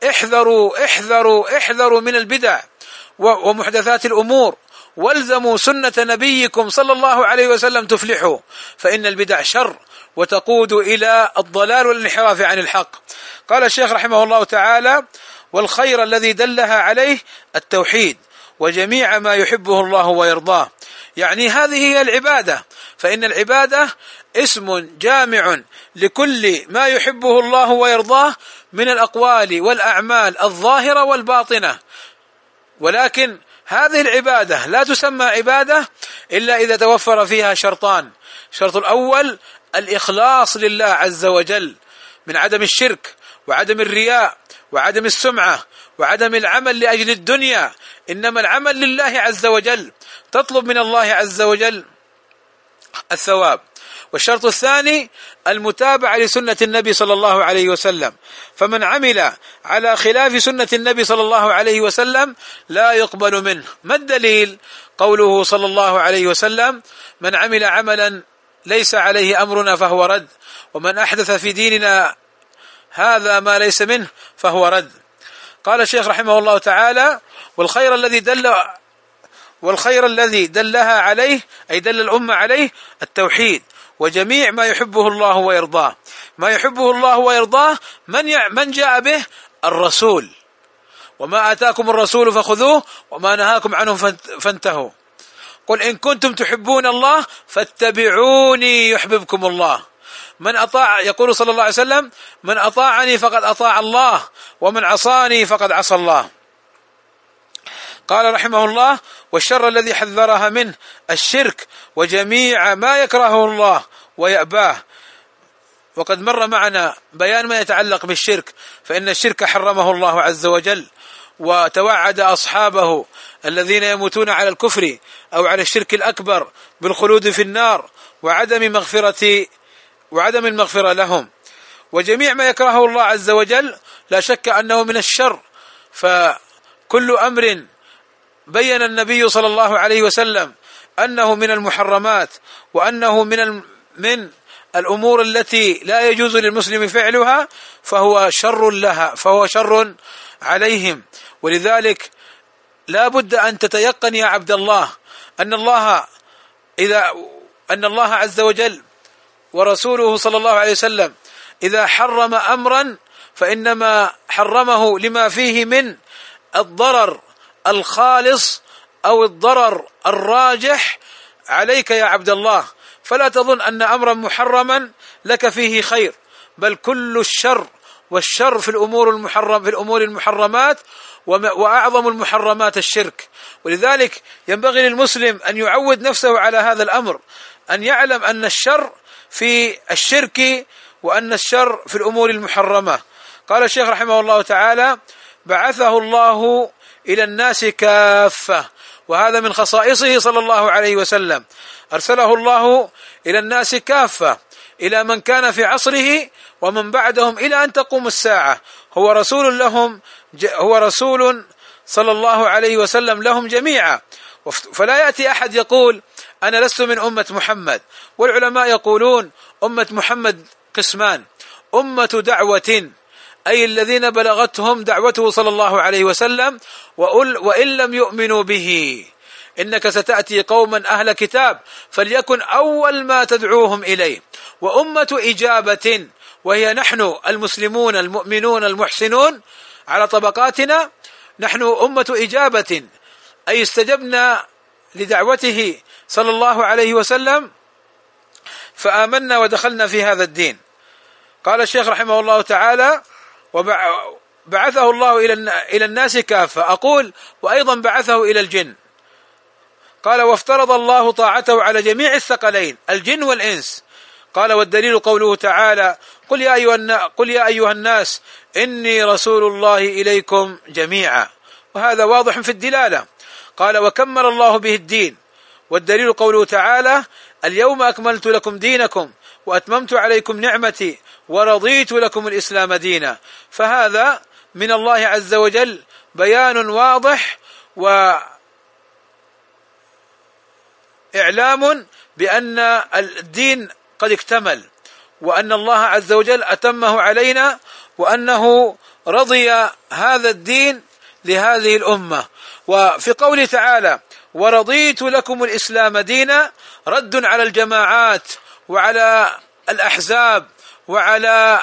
احذروا من البدع ومحدثات الأمور، والزموا سنة نبيكم صلى الله عليه وسلم تفلحوا، فإن البدع شر وتقود إلى الضلال والانحراف عن الحق. قال الشيخ رحمه الله تعالى: والخير الذي دلها عليه التوحيد وجميع ما يحبه الله ويرضاه. هذه هي العبادة، فإن العبادة اسم جامع لكل ما يحبه الله ويرضاه من الأقوال والأعمال الظاهرة والباطنة. ولكن هذه العبادة لا تسمى عبادة إلا إذا توفر فيها شرطان: الشرط الأول الإخلاص لله عز وجل من عدم الشرك وعدم الرياء وعدم السمعة وعدم العمل لأجل الدنيا، إنما العمل لله عز وجل، تطلب من الله عز وجل الثواب. والشرط الثاني المتابعة لسنة النبي صلى الله عليه وسلم، فمن عمل على خلاف سنة النبي صلى الله عليه وسلم لا يقبل منه. ما الدليل؟ قوله صلى الله عليه وسلم: من عمل عملا ليس عليه أمرنا فهو رد، ومن أحدث في ديننا هذا ما ليس منه فهو رد. قال الشيخ رحمه الله تعالى: والخير الذي دلها عليه أي دل الأمة عليه التوحيد وجميع ما يحبه الله ويرضاه. ما يحبه الله ويرضاه من جاء به؟ الرسول. وما آتاكم الرسول فخذوه وما نهاكم عنه فانتهوا. قل إن كنتم تحبون الله فاتبعوني يحببكم الله. من أطاع، يقول صلى الله عليه وسلم: من أطاعني فقد أطاع الله، ومن عصاني فقد عصى الله. قال رحمه الله: والشر الذي حذرها منه الشرك وجميع ما يكرهه الله ويأباه. وقد مر معنا بيان ما يتعلق بالشرك، فإن الشرك حرمه الله عز وجل، وتوعد أصحابه الذين يموتون على الكفر أو على الشرك الأكبر بالخلود في النار وعدم المغفرة لهم. وجميع ما يكرهه الله عز وجل لا شك أنه من الشر، فكل أمر بين النبي صلى الله عليه وسلم أنه من المحرمات وأنه من الأمور التي لا يجوز للمسلم فعلها فهو شر لها، فهو شر عليهم. ولذلك لا بد أن تتيقن يا عبد الله أن الله عز وجل ورسوله صلى الله عليه وسلم إذا حرم أمرا فإنما حرمه لما فيه من الضرر الخالص أو الضرر الراجح عليك يا عبد الله، فلا تظن أن أمرا محرما لك فيه خير، بل كل الشر والشر في الأمور المحرمات، وأعظم المحرمات الشرك. ولذلك ينبغي للمسلم أن يعود نفسه على هذا الأمر، أن يعلم أن الشر في الشرك وأن الشر في الأمور المحرمة. قال الشيخ رحمه الله تعالى: بعثه الله إلى الناس كافة، وهذا من خصائصه صلى الله عليه وسلم، أرسله الله إلى الناس كافة، إلى من كان في عصره ومن بعدهم إلى أن تقوم الساعة، هو رسول لهم، هو رسول صلى الله عليه وسلم لهم جميعا. فلا يأتي أحد يقول أنا لست من أمة محمد. والعلماء يقولون أمة محمد قسمان: أمة دعوة، أي الذين بلغتهم دعوته صلى الله عليه وسلم وإن لم يؤمنوا به، إنك ستأتي قوما أهل كتاب فليكن أول ما تدعوهم إليه. وأمة إجابة، وهي نحن المسلمون المؤمنون المحسنون على طبقاتنا، نحن أمة إجابة، أي استجبنا لدعوته صلى الله عليه وسلم فآمنا ودخلنا في هذا الدين. قال الشيخ رحمه الله تعالى: وبعثه الله إلى الناس كافة. أقول: وأيضا بعثه إلى الجن. قال: وافترض الله طاعته على جميع الثقلين الجن والإنس. قال: والدليل قوله تعالى: قل يا أيها الناس إني رسول الله إليكم جميعا، وهذا واضح في الدلالة. قال: وكمل الله به الدين. والدليل قوله تعالى: اليوم أكملت لكم دينكم وأتممت عليكم نعمتي ورضيت لكم الإسلام دينا. فهذا من الله عز وجل بيان واضح وإعلام بأن الدين قد اكتمل، وأن الله عز وجل أتمه علينا، وأنه رضي هذا الدين لهذه الأمة. وفي قوله تعالى: ورضيت لكم الإسلام دينا، رد على الجماعات وعلى الأحزاب وعلى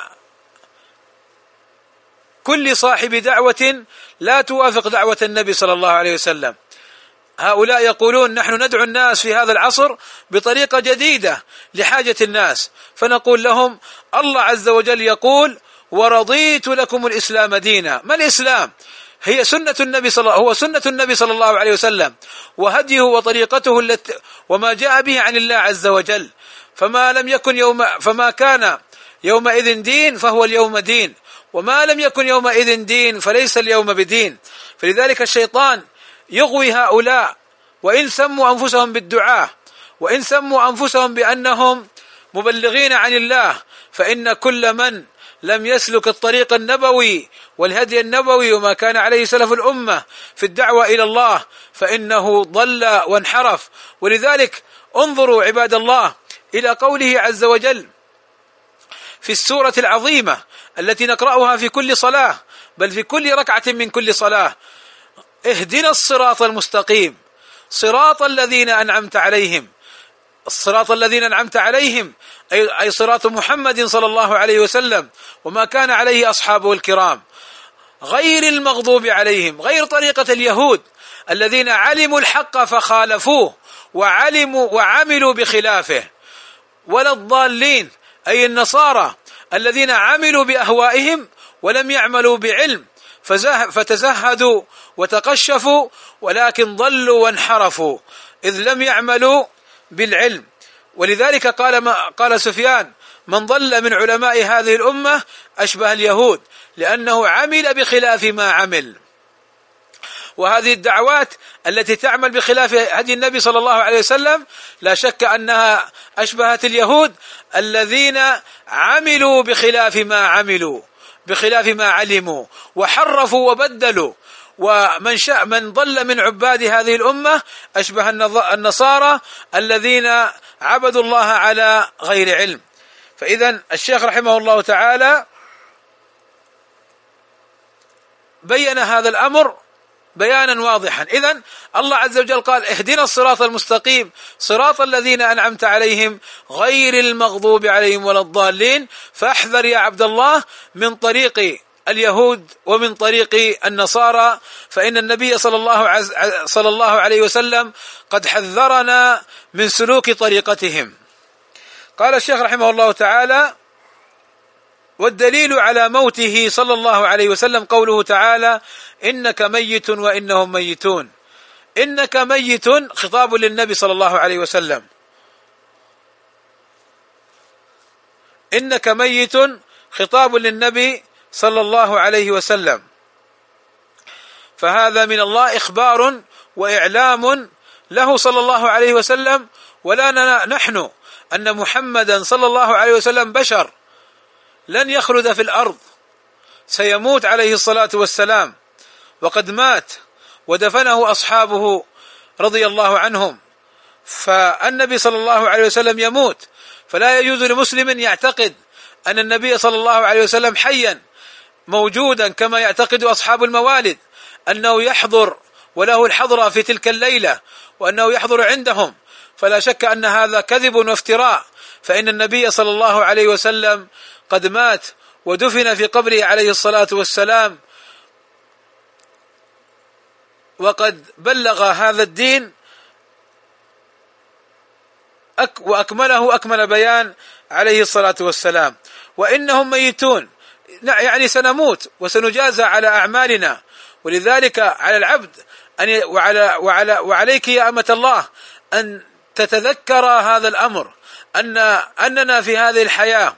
كل صاحب دعوة لا توافق دعوة النبي صلى الله عليه وسلم. هؤلاء يقولون نحن ندعو الناس في هذا العصر بطريقة جديدة لحاجة الناس، فنقول لهم الله عز وجل يقول: ورضيت لكم الإسلام دينا. ما الإسلام؟ هي سنة النبي هو سنة النبي صلى الله عليه وسلم وهديه وطريقته وما جاء به عن الله عز وجل. فما كان يومئذ دين فهو اليوم دين، وما لم يكن يومئذ دين فليس اليوم بدين. فلذلك الشيطان يغوي هؤلاء، وإن سموا أنفسهم بالدعاء، وإن سموا أنفسهم بأنهم مبلغين عن الله، فإن كل من لم يسلك الطريق النبوي والهدي النبوي وما كان عليه سلف الأمة في الدعوة إلى الله فإنه ضل وانحرف. ولذلك انظروا عباد الله إلى قوله عز وجل في السورة العظيمة التي نقرأها في كل صلاة، بل في كل ركعة من كل صلاة: اهدنا الصراط المستقيم صراط الذين أنعمت عليهم. الصراط الذين أنعمت عليهم أي صراط محمد صلى الله عليه وسلم وما كان عليه أصحابه الكرام، غير المغضوب عليهم، غير طريقة اليهود الذين علموا الحق فخالفوه وعملوا بخلافه، ولا الضالين أي النصارى الذين عملوا بأهوائهم ولم يعملوا بعلم فتزهدوا وتقشفوا، ولكن ضلوا وانحرفوا إذ لم يعملوا بالعلم. ولذلك قال سفيان: من ضل من علماء هذه الأمة أشبه اليهود، لأنه عمل بخلاف ما عمل. وهذه الدعوات التي تعمل بخلاف هدي النبي صلى الله عليه وسلم لا شك أنها أشبهت اليهود الذين عملوا بخلاف ما علموا وحرفوا وبدلوا. من ضل من عباد هذه الأمة أشبه النصارى الذين عبدوا الله على غير علم. فإذا الشيخ رحمه الله تعالى بين هذا الأمر بيانا واضحا. إذن الله عز وجل قال اهدنا الصراط المستقيم صراط الذين أنعمت عليهم غير المغضوب عليهم ولا الضالين. فاحذر يا عبد الله من طريق اليهود ومن طريق النصارى، فإن النبي صلى الله عليه وسلم قد حذرنا من سلوك طريقتهم. قال الشيخ رحمه الله تعالى: والدليل على موته صلى الله عليه وسلم قوله تعالى: إنك ميت وإنهم ميتون. إنك ميت خطاب للنبي صلى الله عليه وسلم، إنك ميت خطاب للنبي صلى الله عليه وسلم، فهذا من الله إخبار وإعلام له صلى الله عليه وسلم، ولا نحن أن محمدا صلى الله عليه وسلم بشر لن يخلد في الأرض، سيموت عليه الصلاة والسلام، وقد مات ودفنه أصحابه رضي الله عنهم. فالنبي صلى الله عليه وسلم يموت، فلا يجوز لمسلم يعتقد أن النبي صلى الله عليه وسلم حيا موجودا كما يعتقد أصحاب الموالد أنه يحضر وله الحضرة في تلك الليلة وأنه يحضر عندهم، فلا شك أن هذا كذب وافتراء، فإن النبي صلى الله عليه وسلم قد مات ودفن في قبره عليه الصلاة والسلام، وقد بلغ هذا الدين وأكمله أكمل بيان عليه الصلاة والسلام. وإنهم ميتون، يعني سنموت وسنجازى على أعمالنا، ولذلك على العبد وعليك يا أمة الله أن تتذكر هذا الأمر، أننا في هذه الحياة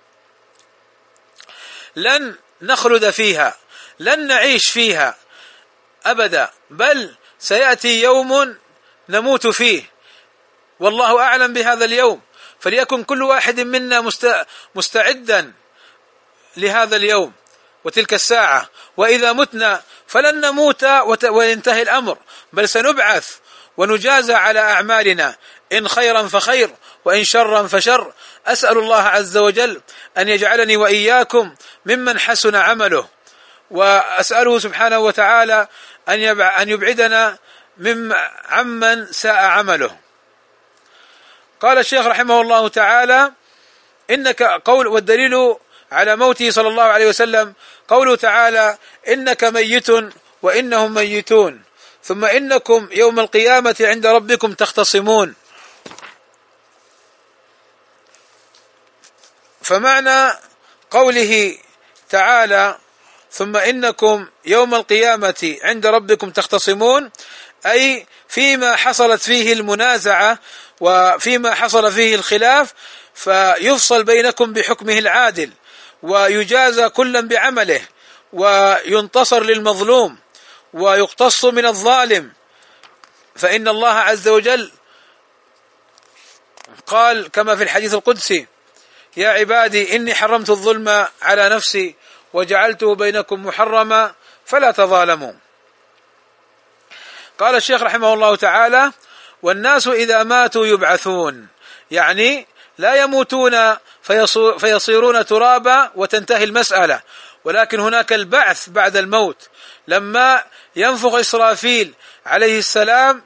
لن نخلد فيها، لن نعيش فيها أبدا، بل سيأتي يوم نموت فيه، والله أعلم بهذا اليوم، فليكن كل واحد منا مستعدا لهذا اليوم وتلك الساعة. وإذا متنا فلن نموت وينتهي الأمر، بل سنبعث ونجازى على أعمالنا، إن خيرا فخير وإن شرا فشر. أسأل الله عز وجل أن يجعلني وإياكم ممن حسن عمله، وأسأله سبحانه وتعالى أن يبعدنا عمن ساء عمله. قال الشيخ رحمه الله تعالى: والدليل على موته صلى الله عليه وسلم قوله تعالى: إنك ميت وإنهم ميتون ثم إنكم يوم القيامة عند ربكم تختصمون. فمعنى قوله تعالى ثم إنكم يوم القيامة عند ربكم تختصمون، أي فيما حصلت فيه المنازعة وفيما حصل فيه الخلاف، فيفصل بينكم بحكمه العادل، ويجازى كلا بعمله، وينتصر للمظلوم، ويقتص من الظالم. فإن الله عز وجل قال كما في الحديث القدسي: يا عبادي إني حرمت الظلم على نفسي وجعلته بينكم محرما فلا تظالموا. قال الشيخ رحمه الله تعالى: والناس إذا ماتوا يبعثون، يعني لا يموتون فيصيرون ترابا وتنتهي المسألة، ولكن هناك البعث بعد الموت. لما ينفخ إسرافيل عليه السلام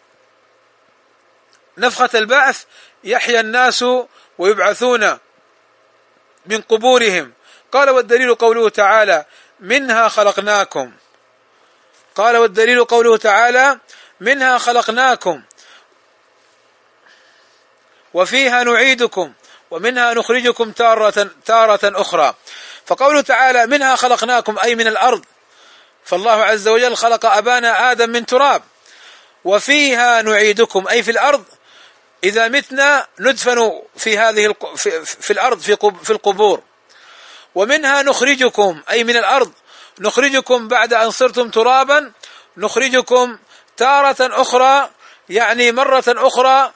نفخة البعث يحيى الناس ويبعثون من قبورهم. قال: والدليل قوله تعالى: منها خلقناكم. قال: والدليل قوله تعالى: منها خلقناكم وفيها نعيدكم ومنها نخرجكم تارة أخرى. فقوله تعالى: منها خلقناكم أي من الأرض، فالله عز وجل خلق أبانا آدم من تراب. وفيها نعيدكم أي في الأرض، إذا متنا ندفن في الأرض في القبور. ومنها نخرجكم أي من الأرض، نخرجكم بعد أن صرتم ترابا، نخرجكم تارة أخرى، يعني مرة أخرى،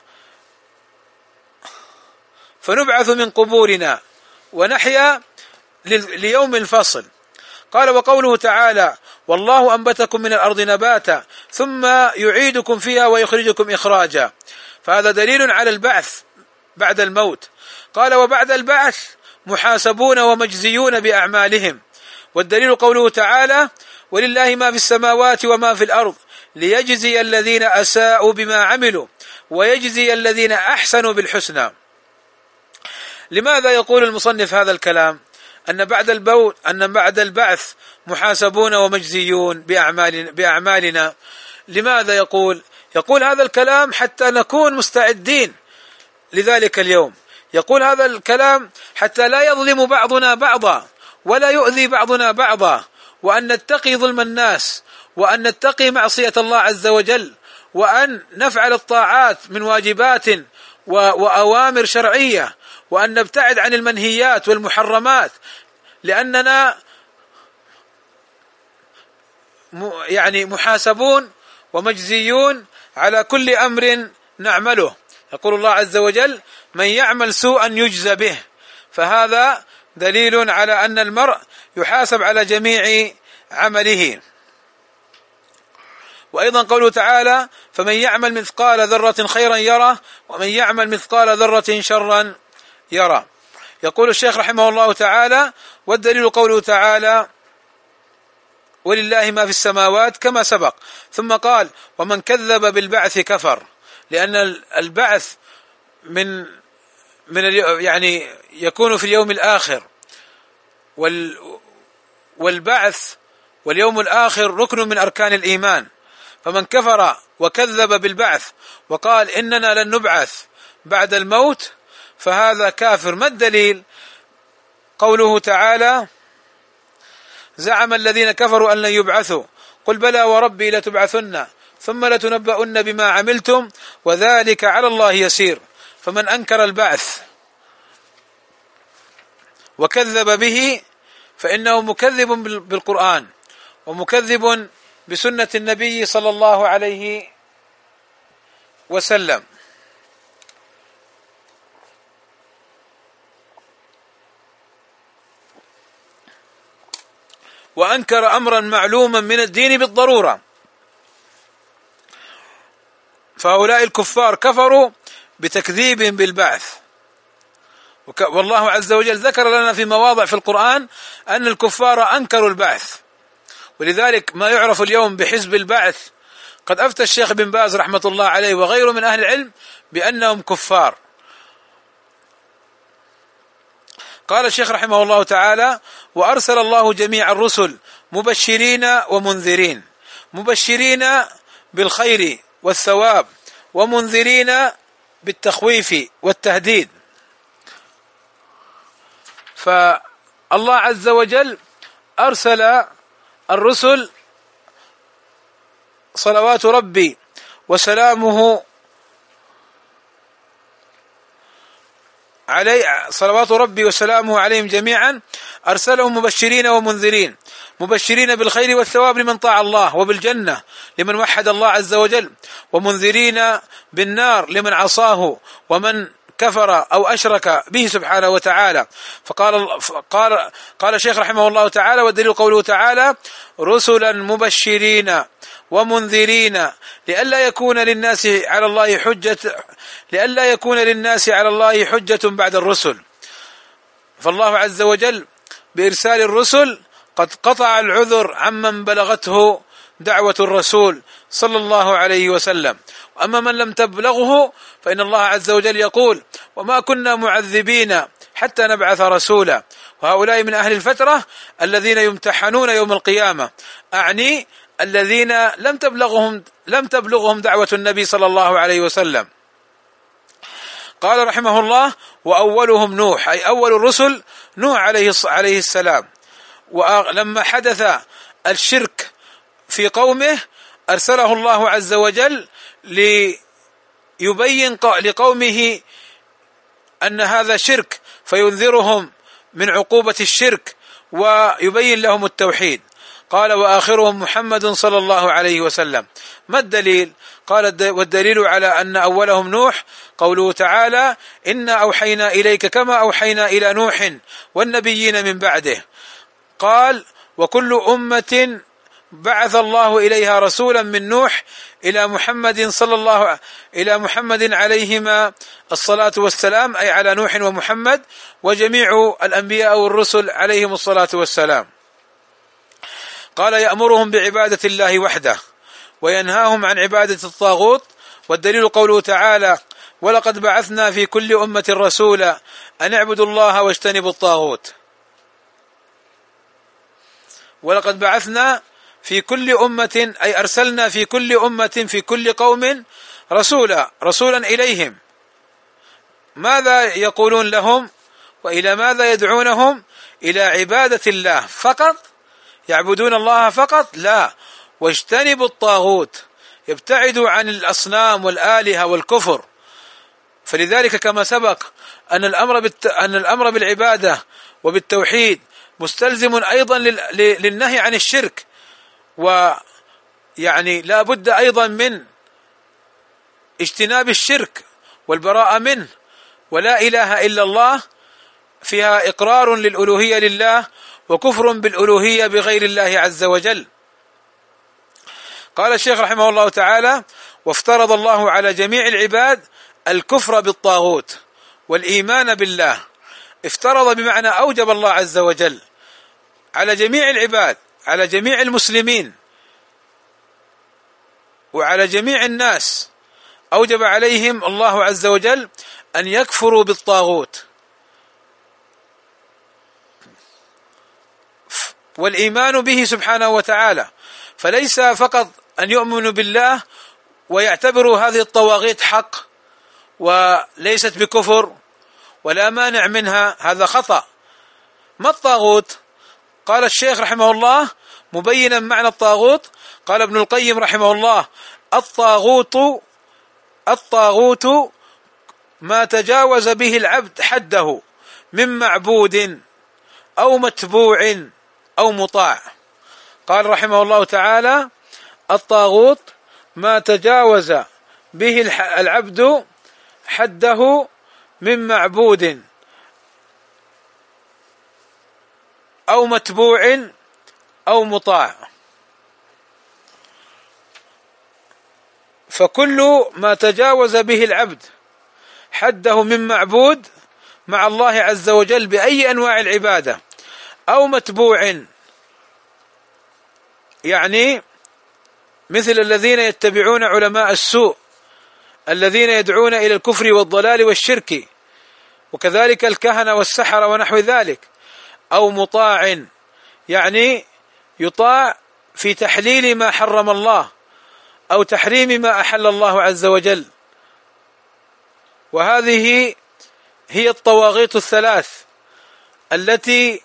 فنبعث من قبورنا ونحيا ليوم الفصل. قال: وقوله تعالى: والله أنبتكم من الأرض نباتا ثم يعيدكم فيها ويخرجكم إخراجا. فهذا دليل على البعث بعد الموت. قال: وبعد البعث محاسبون ومجزيون بأعمالهم. والدليل قوله تعالى: ولله ما في السماوات وما في الأرض ليجزي الذين أساءوا بما عملوا ويجزي الذين أحسنوا بالحسنى. لماذا يقول المصنف هذا الكلام؟ أن بعد البعث محاسبون ومجزيون بأعمالنا. لماذا يقول هذا الكلام؟ حتى نكون مستعدين لذلك اليوم. يقول هذا الكلام حتى لا يظلم بعضنا بعضا ولا يؤذي بعضنا بعضا، وأن نتقي ظلم الناس، وأن نتقي معصية الله عز وجل، وأن نفعل الطاعات من واجبات وأوامر شرعية، وأن نبتعد عن المنهيات والمحرمات، لأننا يعني محاسبون ومجزيون على كل أمر نعمله. يقول الله عز وجل: من يعمل سوءا يجزى به. فهذا دليل على أن المرء يحاسب على جميع عمله. وأيضا قوله تعالى: فمن يعمل مثقال ذرة خيرا يره ومن يعمل مثقال ذرة شرا يره. يقول الشيخ رحمه الله تعالى: والدليل قوله تعالى: ولله ما في السماوات، كما سبق. ثم قال: ومن كذب بالبعث كفر، لأن البعث من يعني يكون في اليوم الآخر، والبعث واليوم الآخر ركن من أركان الإيمان. فمن كفر وكذب بالبعث وقال إننا لن نبعث بعد الموت فهذا كافر. ما الدليل؟ قوله تعالى: زعم الذين كفروا أن لن يبعثوا قل بلى وربي لتبعثن ثم لتنبؤن بما عملتم وذلك على الله يسير. فمن أنكر البعث وكذب به فإنه مكذب بالقرآن ومكذب بسنة النبي صلى الله عليه وسلم. وأنكر أمرا معلوما من الدين بالضرورة. فهؤلاء الكفار كفروا بتكذيبهم بالبعث. والله عز وجل ذكر لنا في مواضع في القرآن أن الكفار أنكروا البعث، ولذلك ما يعرف اليوم بحزب البعث قد أفتى الشيخ بن باز رحمة الله عليه وغيره من أهل العلم بأنهم كفار. قال الشيخ رحمه الله تعالى: وأرسل الله جميع الرسل مبشرين ومنذرين، مبشرين بالخير والثواب ومنذرين بالتخويف والتهديد. فالله عز وجل أرسل الرسل صلوات ربي وسلامه عليهم جميعا، أرسلهم مبشرين ومنذرين، مبشرين بالخير والثواب لمن طاع الله وبالجنة لمن وحد الله عز وجل، ومنذرين بالنار لمن عصاه ومن كفر أو أشرك به سبحانه وتعالى. قال الشيخ رحمه الله تعالى: والدليل قوله تعالى: رسلا مبشرين ومنذرين لئلا يكون للناس على الله حجة بعد الرسل. فالله عز وجل بإرسال الرسل قد قطع العذر عمن بلغته دعوة الرسول صلى الله عليه وسلم. أما من لم تبلغه فإن الله عز وجل يقول: وما كنا معذبين حتى نبعث رسولا. وهؤلاء من أهل الفترة الذين يمتحنون يوم القيامة، أعني الذين لم تبلغهم دعوة النبي صلى الله عليه وسلم. قال رحمه الله: وأولهم نوح، أي أول الرسل نوح عليه السلام. ولما حدث الشرك في قومه أرسله الله عز وجل ليبين لقومه أن هذا شرك، فينذرهم من عقوبة الشرك ويبين لهم التوحيد. قال: وآخرهم محمد صلى الله عليه وسلم. ما الدليل؟ قال: والدليل على أن أولهم نوح قوله تعالى: إنا أوحينا إليك كما أوحينا إلى نوح والنبيين من بعده. قال: وكل أمة بعث الله إليها رسولا من نوح إلى محمد عليهما الصلاة والسلام، أي على نوح ومحمد وجميع الأنبياء والرسل عليهم الصلاة والسلام. قال يأمرهم بعبادة الله وحده وينهاهم عن عبادة الطاغوت، والدليل قوله تعالى ولقد بعثنا في كل أمة رسولا أن اعبدوا الله واجتنبوا الطاغوت. ولقد بعثنا في كل أمة أي أرسلنا في كل أمة في كل قوم رسولا إليهم. ماذا يقولون لهم وإلى ماذا يدعونهم؟ إلى عبادة الله فقط، يعبدون الله فقط؟ لا، واجتنبوا الطاغوت، يبتعدوا عن الأصنام والآلهة والكفر. فلذلك كما سبق أن الأمر بالعبادة وبالتوحيد مستلزم أيضا للنهي عن الشرك، ويعني لا بد أيضا من اجتناب الشرك والبراءة منه. ولا إله إلا الله فيها إقرار للألوهية لله وكفر بالألوهية بغير الله عز وجل. قال الشيخ رحمه الله تعالى وافترض الله على جميع العباد الكفر بالطاغوت والإيمان بالله. افترض بمعنى أوجب الله عز وجل على جميع العباد، على جميع المسلمين وعلى جميع الناس، أوجب عليهم الله عز وجل أن يكفروا بالطاغوت والإيمان به سبحانه وتعالى. فليس فقط أن يؤمنوا بالله ويعتبروا هذه الطواغيت حق وليست بكفر ولا مانع منها، هذا خطأ. ما الطاغوت؟ قال الشيخ رحمه الله مبينا معنى الطاغوت، قال ابن القيم رحمه الله الطاغوت ما تجاوز به العبد حده من معبود أو متبوع أو مطاع. قال رحمه الله تعالى الطاغوت ما تجاوز به العبد حده من معبود أو متبوع أو مطاع. فكل ما تجاوز به العبد حده من معبود مع الله عز وجل بأي أنواع العبادة أو متبوع، يعني مثل الذين يتبعون علماء السوء الذين يدعون إلى الكفر والضلال والشرك، وكذلك الكهنة والسحرة ونحو ذلك، أو مطاع يعني يطاع في تحليل ما حرم الله أو تحريم ما أحل الله عز وجل. وهذه هي الطواغيت الثلاث التي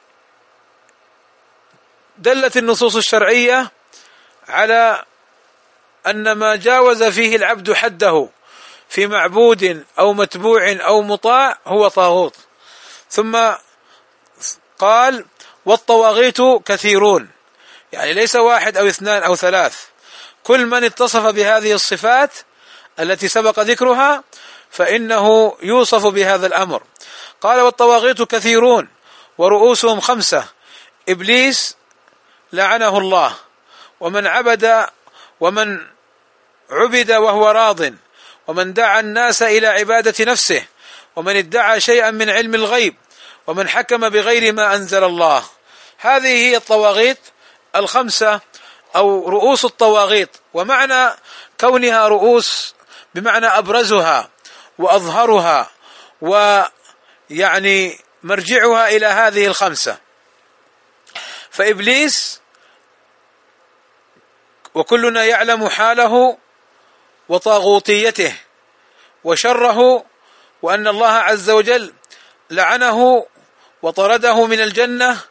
دلت النصوص الشرعية على أن ما جاوز فيه العبد حده في معبود أو متبوع أو مطاع هو طاغوت. ثم قال والطواغيت كثيرون، يعني ليس واحد أو اثنان أو ثلاث، كل من اتصف بهذه الصفات التي سبق ذكرها فإنه يوصف بهذا الأمر. قال والطواغيت كثيرون ورؤوسهم 5: إبليس لعنه الله، ومن عبد وهو راض، ومن دعا الناس إلى عبادة نفسه، ومن ادعى شيئا من علم الغيب، ومن حكم بغير ما أنزل الله. هذه هي الطواغيت 5 أو رؤوس الطواغيت. ومعنى كونها رؤوس بمعنى أبرزها وأظهرها ويعني مرجعها إلى هذه 5. فإبليس وكلنا يعلم حاله وطاغوتيته وشره، وأن الله عز وجل لعنه وطرده من الجنة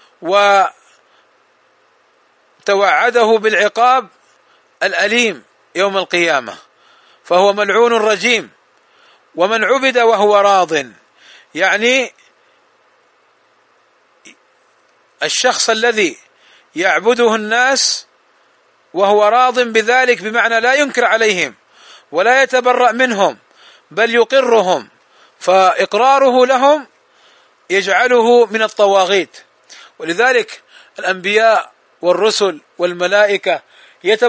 وتوعده بالعقاب الأليم يوم القيامة، فهو ملعون رجيم. ومن عبد وهو راض يعني الشخص الذي يعبده الناس وهو راض بذلك، بمعنى لا ينكر عليهم ولا يتبرأ منهم بل يقرهم، فإقراره لهم يجعله من الطواغيت. ولذلك الأنبياء والرسل والملائكة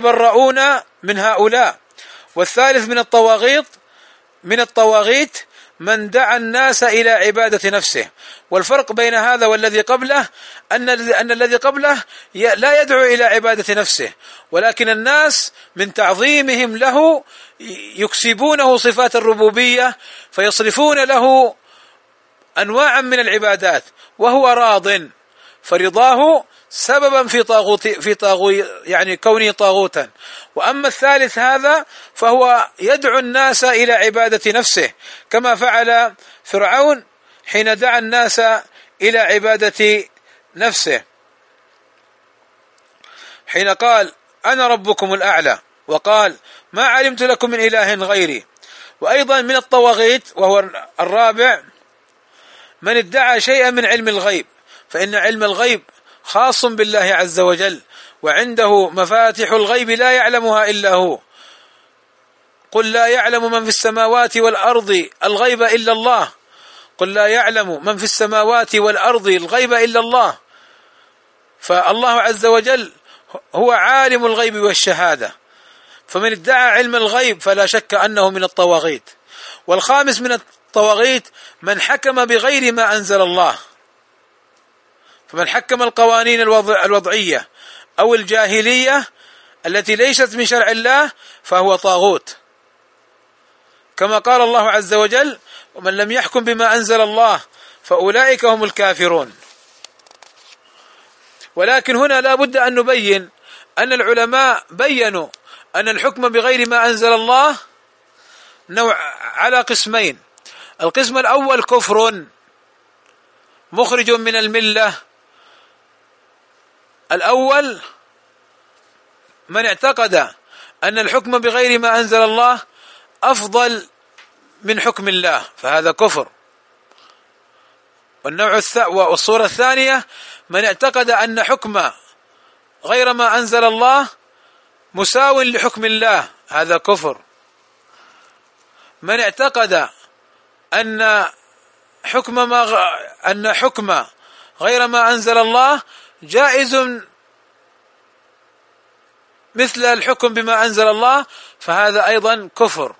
يتبرؤون من هؤلاء. والثالث من الطواغيت من دعا الناس إلى عبادة نفسه. والفرق بين هذا والذي قبله أن الذي قبله لا يدعو إلى عبادة نفسه، ولكن الناس من تعظيمهم له يكسبونه صفات الربوبية فيصرفون له أنواعا من العبادات وهو راض، فرضاه سببا في طاغوت يعني كونه طاغوتا. وأما الثالث هذا فهو يدعو الناس إلى عبادة نفسه، كما فعل فرعون حين دعا الناس إلى عبادة نفسه، حين قال أنا ربكم الأعلى، وقال ما علمت لكم من إله غيري. وأيضا من الطواغيت وهو الرابع من ادعى شيئا من علم الغيب، فإن علم الغيب خاص بالله عز وجل، وعنده مفاتح الغيب لا يعلمها إلا هو. قل لا يعلم من في السماوات والأرض الغيب إلا الله، قل لا يعلم من في السماوات والأرض الغيب إلا الله. فالله عز وجل هو عالم الغيب والشهادة، فمن ادعى علم الغيب فلا شك أنه من الطواغيت. والخامس من الطواغيت من حكم بغير ما أنزل الله، فمن حكم القوانين الوضعية أو الجاهلية التي ليست من شرع الله فهو طاغوت، كما قال الله عز وجل ومن لم يحكم بما أنزل الله فأولئك هم الكافرون. ولكن هنا لا بد أن نبين أن العلماء بيّنوا أن الحكم بغير ما أنزل الله نوع على قسمين. القسم الأول كفر مخرج من الملة. الأول من اعتقد أن الحكم بغير ما أنزل الله أفضل من حكم الله فهذا كفر. والصورة الثانية من اعتقد أن حكم غير ما أنزل الله مساو لحكم الله هذا كفر. من اعتقد أن حكم غير ما أنزل الله جائز مثل الحكم بما أنزل الله فهذا أيضا كفر.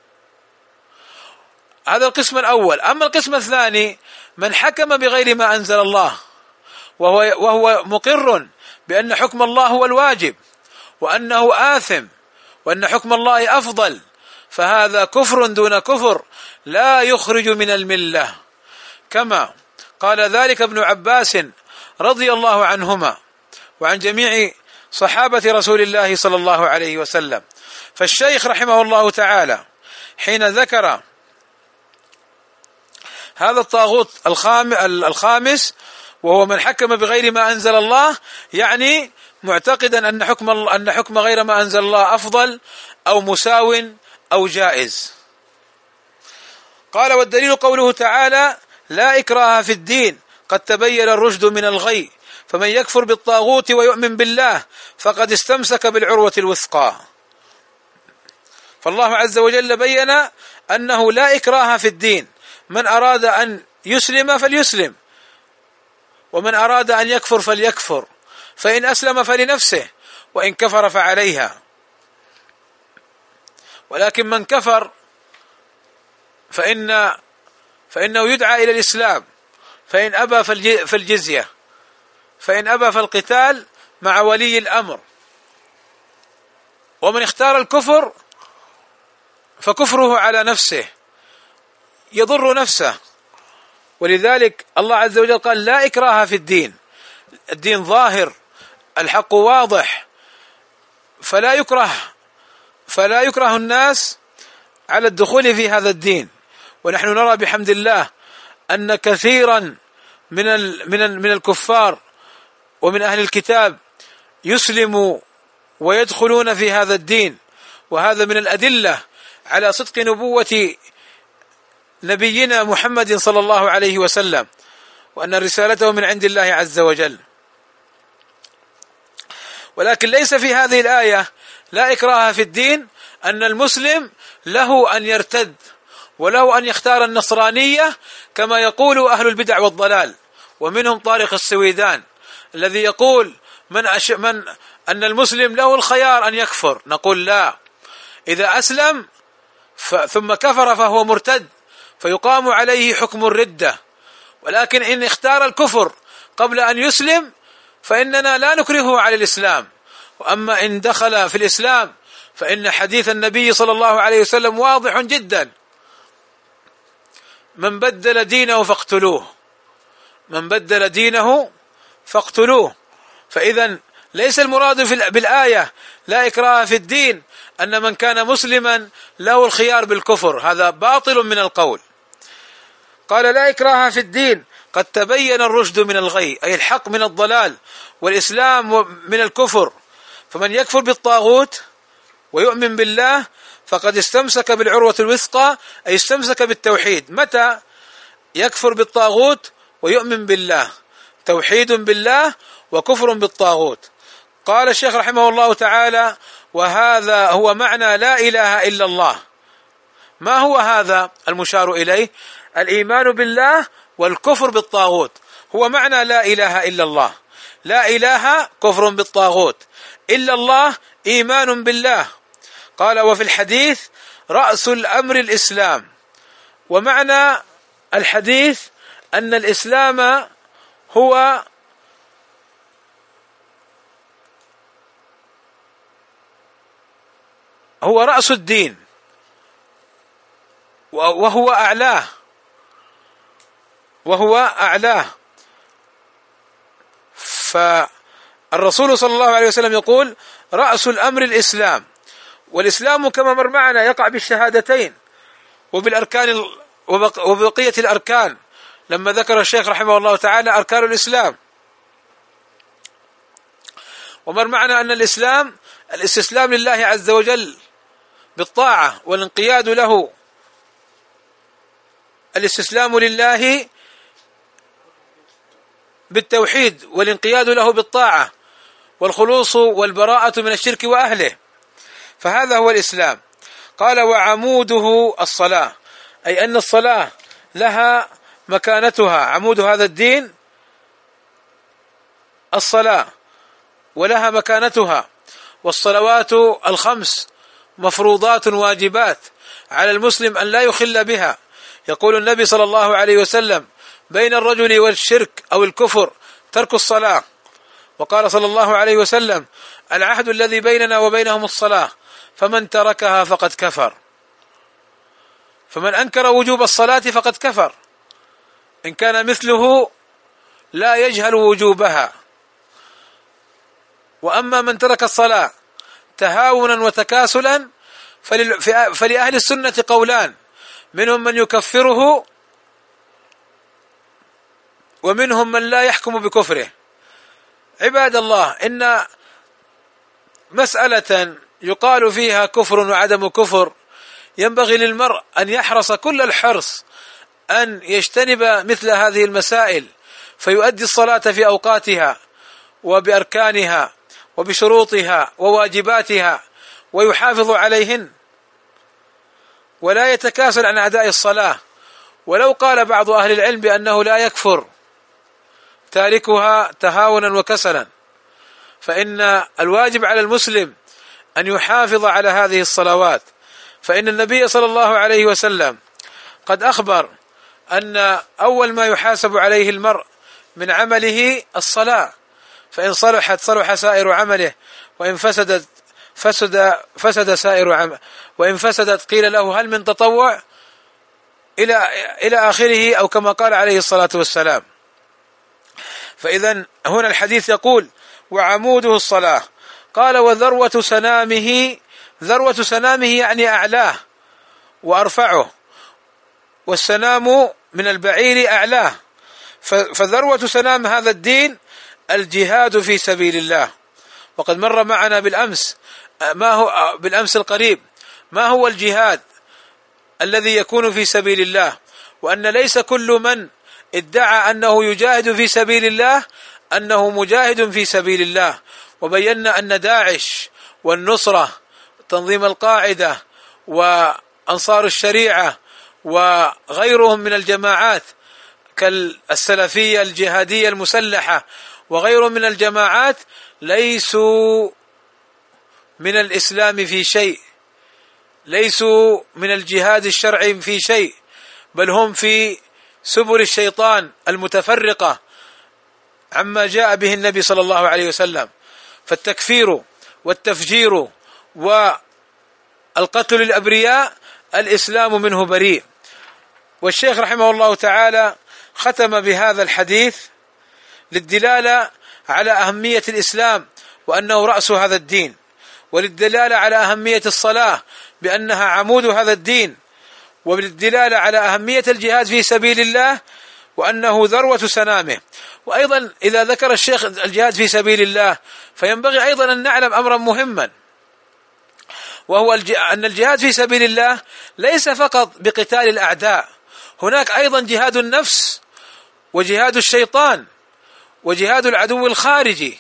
هذا القسم الأول. أما القسم الثاني من حكم بغير ما أنزل الله وهو مقر بأن حكم الله هو الواجب وأنه آثم وأن حكم الله أفضل فهذا كفر دون كفر لا يخرج من الملة، كما قال ذلك ابن عباس رضي الله عنهما وعن جميع صحابة رسول الله صلى الله عليه وسلم. فالشيخ رحمه الله تعالى حين ذكر هذا الطاغوت الخامس وهو من حكم بغير ما أنزل الله يعني معتقدا أن حكم غير ما أنزل الله أفضل أو مساو أو جائز. قال والدليل قوله تعالى لا إكراه في الدين قد تبين الرشد من الغي فمن يكفر بالطاغوت ويؤمن بالله فقد استمسك بالعروة الوثقى. فالله عز وجل بين أنه لا إكراه في الدين، من أراد أن يسلم فليسلم ومن أراد أن يكفر فليكفر، فإن أسلم فلنفسه وإن كفر فعليها. ولكن من كفر فإنه يدعى إلى الإسلام، فإن أبى فالجزية، فإن أبى فالقتال مع ولي الأمر. ومن اختار الكفر فكفره على نفسه يضر نفسه. ولذلك الله عز وجل قال لا إكراه في الدين، الدين ظاهر الحق واضح فلا يكره الناس على الدخول في هذا الدين. ونحن نرى بحمد الله أن كثيرا من الكفار ومن أهل الكتاب يسلموا ويدخلون في هذا الدين، وهذا من الأدلة على صدق نبوة نبينا محمد صلى الله عليه وسلم وأن رسالته من عند الله عز وجل. ولكن ليس في هذه الآية لا إكراه في الدين أن المسلم له أن يرتد وله أن يختار النصرانية كما يقول أهل البدع والضلال، ومنهم طارق السويدان الذي يقول أن المسلم له الخيار أن يكفر. نقول لا، إذا أسلم ثم كفر فهو مرتد، فيقام عليه حكم الردة. ولكن إن اختار الكفر قبل أن يسلم فإننا لا نكرهه على الإسلام. وأما إن دخل في الإسلام فإن حديث النبي صلى الله عليه وسلم واضح جدا: من بدل دينه فاقتلوه، من بدل دينه فاقتلوه. فإذا ليس المراد بالآية لا إكراه في الدين أن من كان مسلما له الخيار بالكفر، هذا باطل من القول. قال: لا إكراه في الدين قد تبين الرشد من الغي، أي الحق من الضلال، والإسلام من الكفر. فمن يكفر بالطاغوت ويؤمن بالله فقد استمسك بالعروة الوثقى، أي استمسك بالتوحيد. متى يكفر بالطاغوت ويؤمن بالله؟ توحيد بالله وكفر بالطاغوت. قال الشيخ رحمه الله تعالى: وهذا هو معنى لا إله إلا الله. ما هو هذا المشار إليه؟ الإيمان بالله والكفر بالطاغوت هو معنى لا إله إلا الله. لا إله كفر بالطاغوت، إلا الله إيمان بالله. قال: وفي الحديث رأس الأمر الإسلام. ومعنى الحديث أن الإسلام هو رأس الدين وهو أعلاه. فالرسول صلى الله عليه وسلم يقول: رأس الأمر الإسلام. والإسلام كما مر معنا يقع بالشهادتين وبالأركان وبقية الأركان، لما ذكر الشيخ رحمه الله تعالى أركان الإسلام. ومر معنا أن الإسلام الاستسلام لله عز وجل بالطاعة والانقياد له، الاستسلام لله بالتوحيد والانقياد له بالطاعة، والخلوص والبراءة من الشرك وأهله. فهذا هو الإسلام. قال: وعموده الصلاة، أي أن الصلاة لها مكانتها، عمود هذا الدين الصلاة ولها مكانتها. والصلوات الخمس مفروضات واجبات على المسلم أن لا يخل بها. يقول النبي صلى الله عليه وسلم: بين الرجل والشرك أو الكفر ترك الصلاة. وقال صلى الله عليه وسلم: العهد الذي بيننا وبينهم الصلاة، فمن تركها فقد كفر. فمن أنكر وجوب الصلاة فقد كفر إن كان مثله لا يجهل وجوبها. وأما من ترك الصلاة تهاونا وتكاسلا فلأهل السنة قولان: منهم من يكفره ومنهم من لا يحكم بكفره. عباد الله، إن مسألة يقال فيها كفر وعدم كفر ينبغي للمرء أن يحرص كل الحرص أن يجتنب مثل هذه المسائل، فيؤدي الصلاة في أوقاتها وبأركانها وبشروطها وواجباتها ويحافظ عليهن، ولا يتكاسل عن أداء الصلاة. ولو قال بعض أهل العلم بأنه لا يكفر تاركها تهاونا وكسلا، فإن الواجب على المسلم أن يحافظ على هذه الصلوات. فإن النبي صلى الله عليه وسلم قد أخبر أن أول ما يحاسب عليه المرء من عمله الصلاة، فإن صلحت صلح سائر عمله، وإن فسدت فسد سائر عمله، وإن فسدت قيل له هل من تطوع، إلى آخره، أو كما قال عليه الصلاة والسلام. فإذا هنا الحديث يقول: وعموده الصلاة. قال: وذروة سنامه، ذروة سنامه يعني أعلاه وأرفعه، والسنام من البعير أعلاه. فذروة سنام هذا الدين الجهاد في سبيل الله. وقد مر معنا بالأمس القريب ما هو الجهاد الذي يكون في سبيل الله، وأن ليس كل من ادعى أنه يجاهد في سبيل الله أنه مجاهد في سبيل الله. وبينا أن داعش والنصرة تنظيم القاعدة وأنصار الشريعة وغيرهم من الجماعات كالسلفية الجهادية المسلحة وغيرهم من الجماعات ليسوا من الإسلام في شيء، ليسوا من الجهاد الشرعي في شيء، بل هم في سبل الشيطان المتفرقة عما جاء به النبي صلى الله عليه وسلم. فالتكفير والتفجير والقتل للأبرياء الإسلام منه بريء. والشيخ رحمه الله تعالى ختم بهذا الحديث للدلالة على أهمية الإسلام وأنه رأس هذا الدين، وللدلالة على أهمية الصلاة بأنها عمود هذا الدين، وللدلالة على أهمية الجهاد في سبيل الله وأنه ذروة سنامه. وأيضا إذا ذكر الشيخ الجهاد في سبيل الله فينبغي أيضا أن نعلم أمرا مهما، وهو أن الجهاد في سبيل الله ليس فقط بقتال الأعداء، هناك أيضا جهاد النفس وجهاد الشيطان وجهاد العدو الخارجي.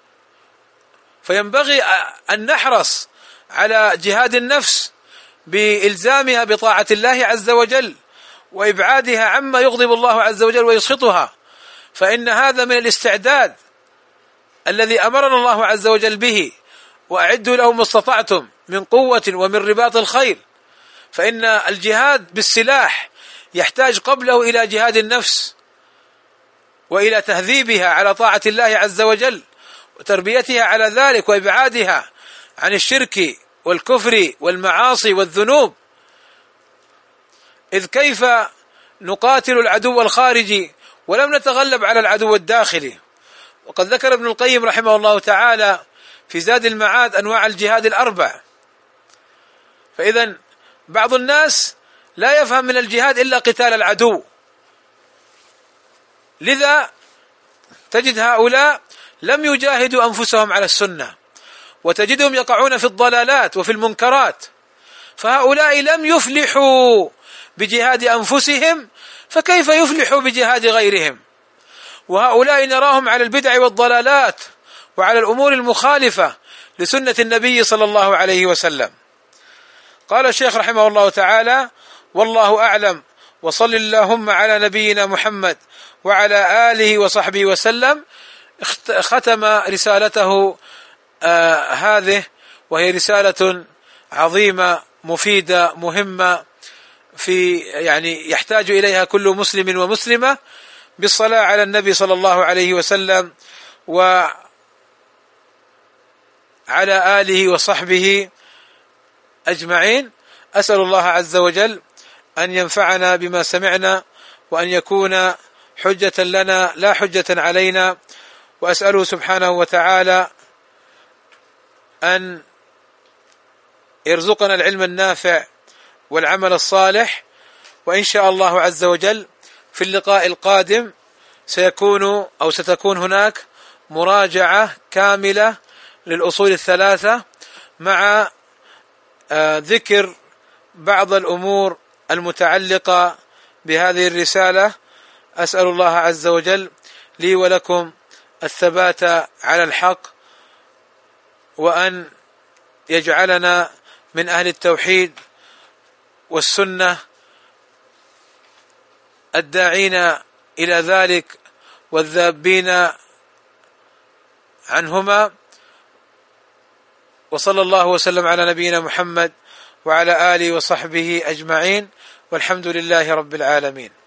فينبغي أن نحرص على جهاد النفس بإلزامها بطاعة الله عز وجل وإبعادها عما يغضب الله عز وجل ويسخطها، فإن هذا من الاستعداد الذي أمرنا الله عز وجل به، وأعدوا لهم ما استطعتم من قوة ومن رباط الخيل. فإن الجهاد بالسلاح يحتاج قبله إلى جهاد النفس وإلى تهذيبها على طاعة الله عز وجل وتربيتها على ذلك وإبعادها عن الشرك والكفر والمعاصي والذنوب. إذ كيف نقاتل العدو الخارجي ولم نتغلب على العدو الداخلي؟ وقد ذكر ابن القيم رحمه الله تعالى في زاد المعاد أنواع الجهاد الأربع. فإذا بعض الناس لا يفهم من الجهاد إلا قتال العدو، لذا تجد هؤلاء لم يجاهدوا أنفسهم على السنة، وتجدهم يقعون في الضلالات وفي المنكرات. فهؤلاء لم يفلحوا بجهاد أنفسهم، فكيف يفلحوا بجهاد غيرهم؟ وهؤلاء نراهم على البدع والضلالات وعلى الأمور المخالفة لسنة النبي صلى الله عليه وسلم. قال الشيخ رحمه الله تعالى: والله أعلم، وصل اللهم على نبينا محمد وعلى آله وصحبه وسلم. ختم رسالته هذه، وهي رسالة عظيمة مفيدة مهمة يعني يحتاج إليها كل مسلم ومسلمة، بالصلاة على النبي صلى الله عليه وسلم وعلى آله وصحبه أجمعين. أسأل الله عز وجل أن ينفعنا بما سمعنا، وأن يكون حجة لنا لا حجة علينا، وأسأله سبحانه وتعالى أن يرزقنا العلم النافع والعمل الصالح. وإن شاء الله عز وجل في اللقاء القادم ستكون هناك مراجعة كاملة للأصول الثلاثة مع ذكر بعض الأمور المتعلقة بهذه الرسالة. أسأل الله عز وجل لي ولكم الثبات على الحق، وأن يجعلنا من أهل التوحيد والسنة الداعين إلى ذلك والذابين عنهما. وصلى الله وسلم على نبينا محمد وعلى آله وصحبه أجمعين، والحمد لله رب العالمين.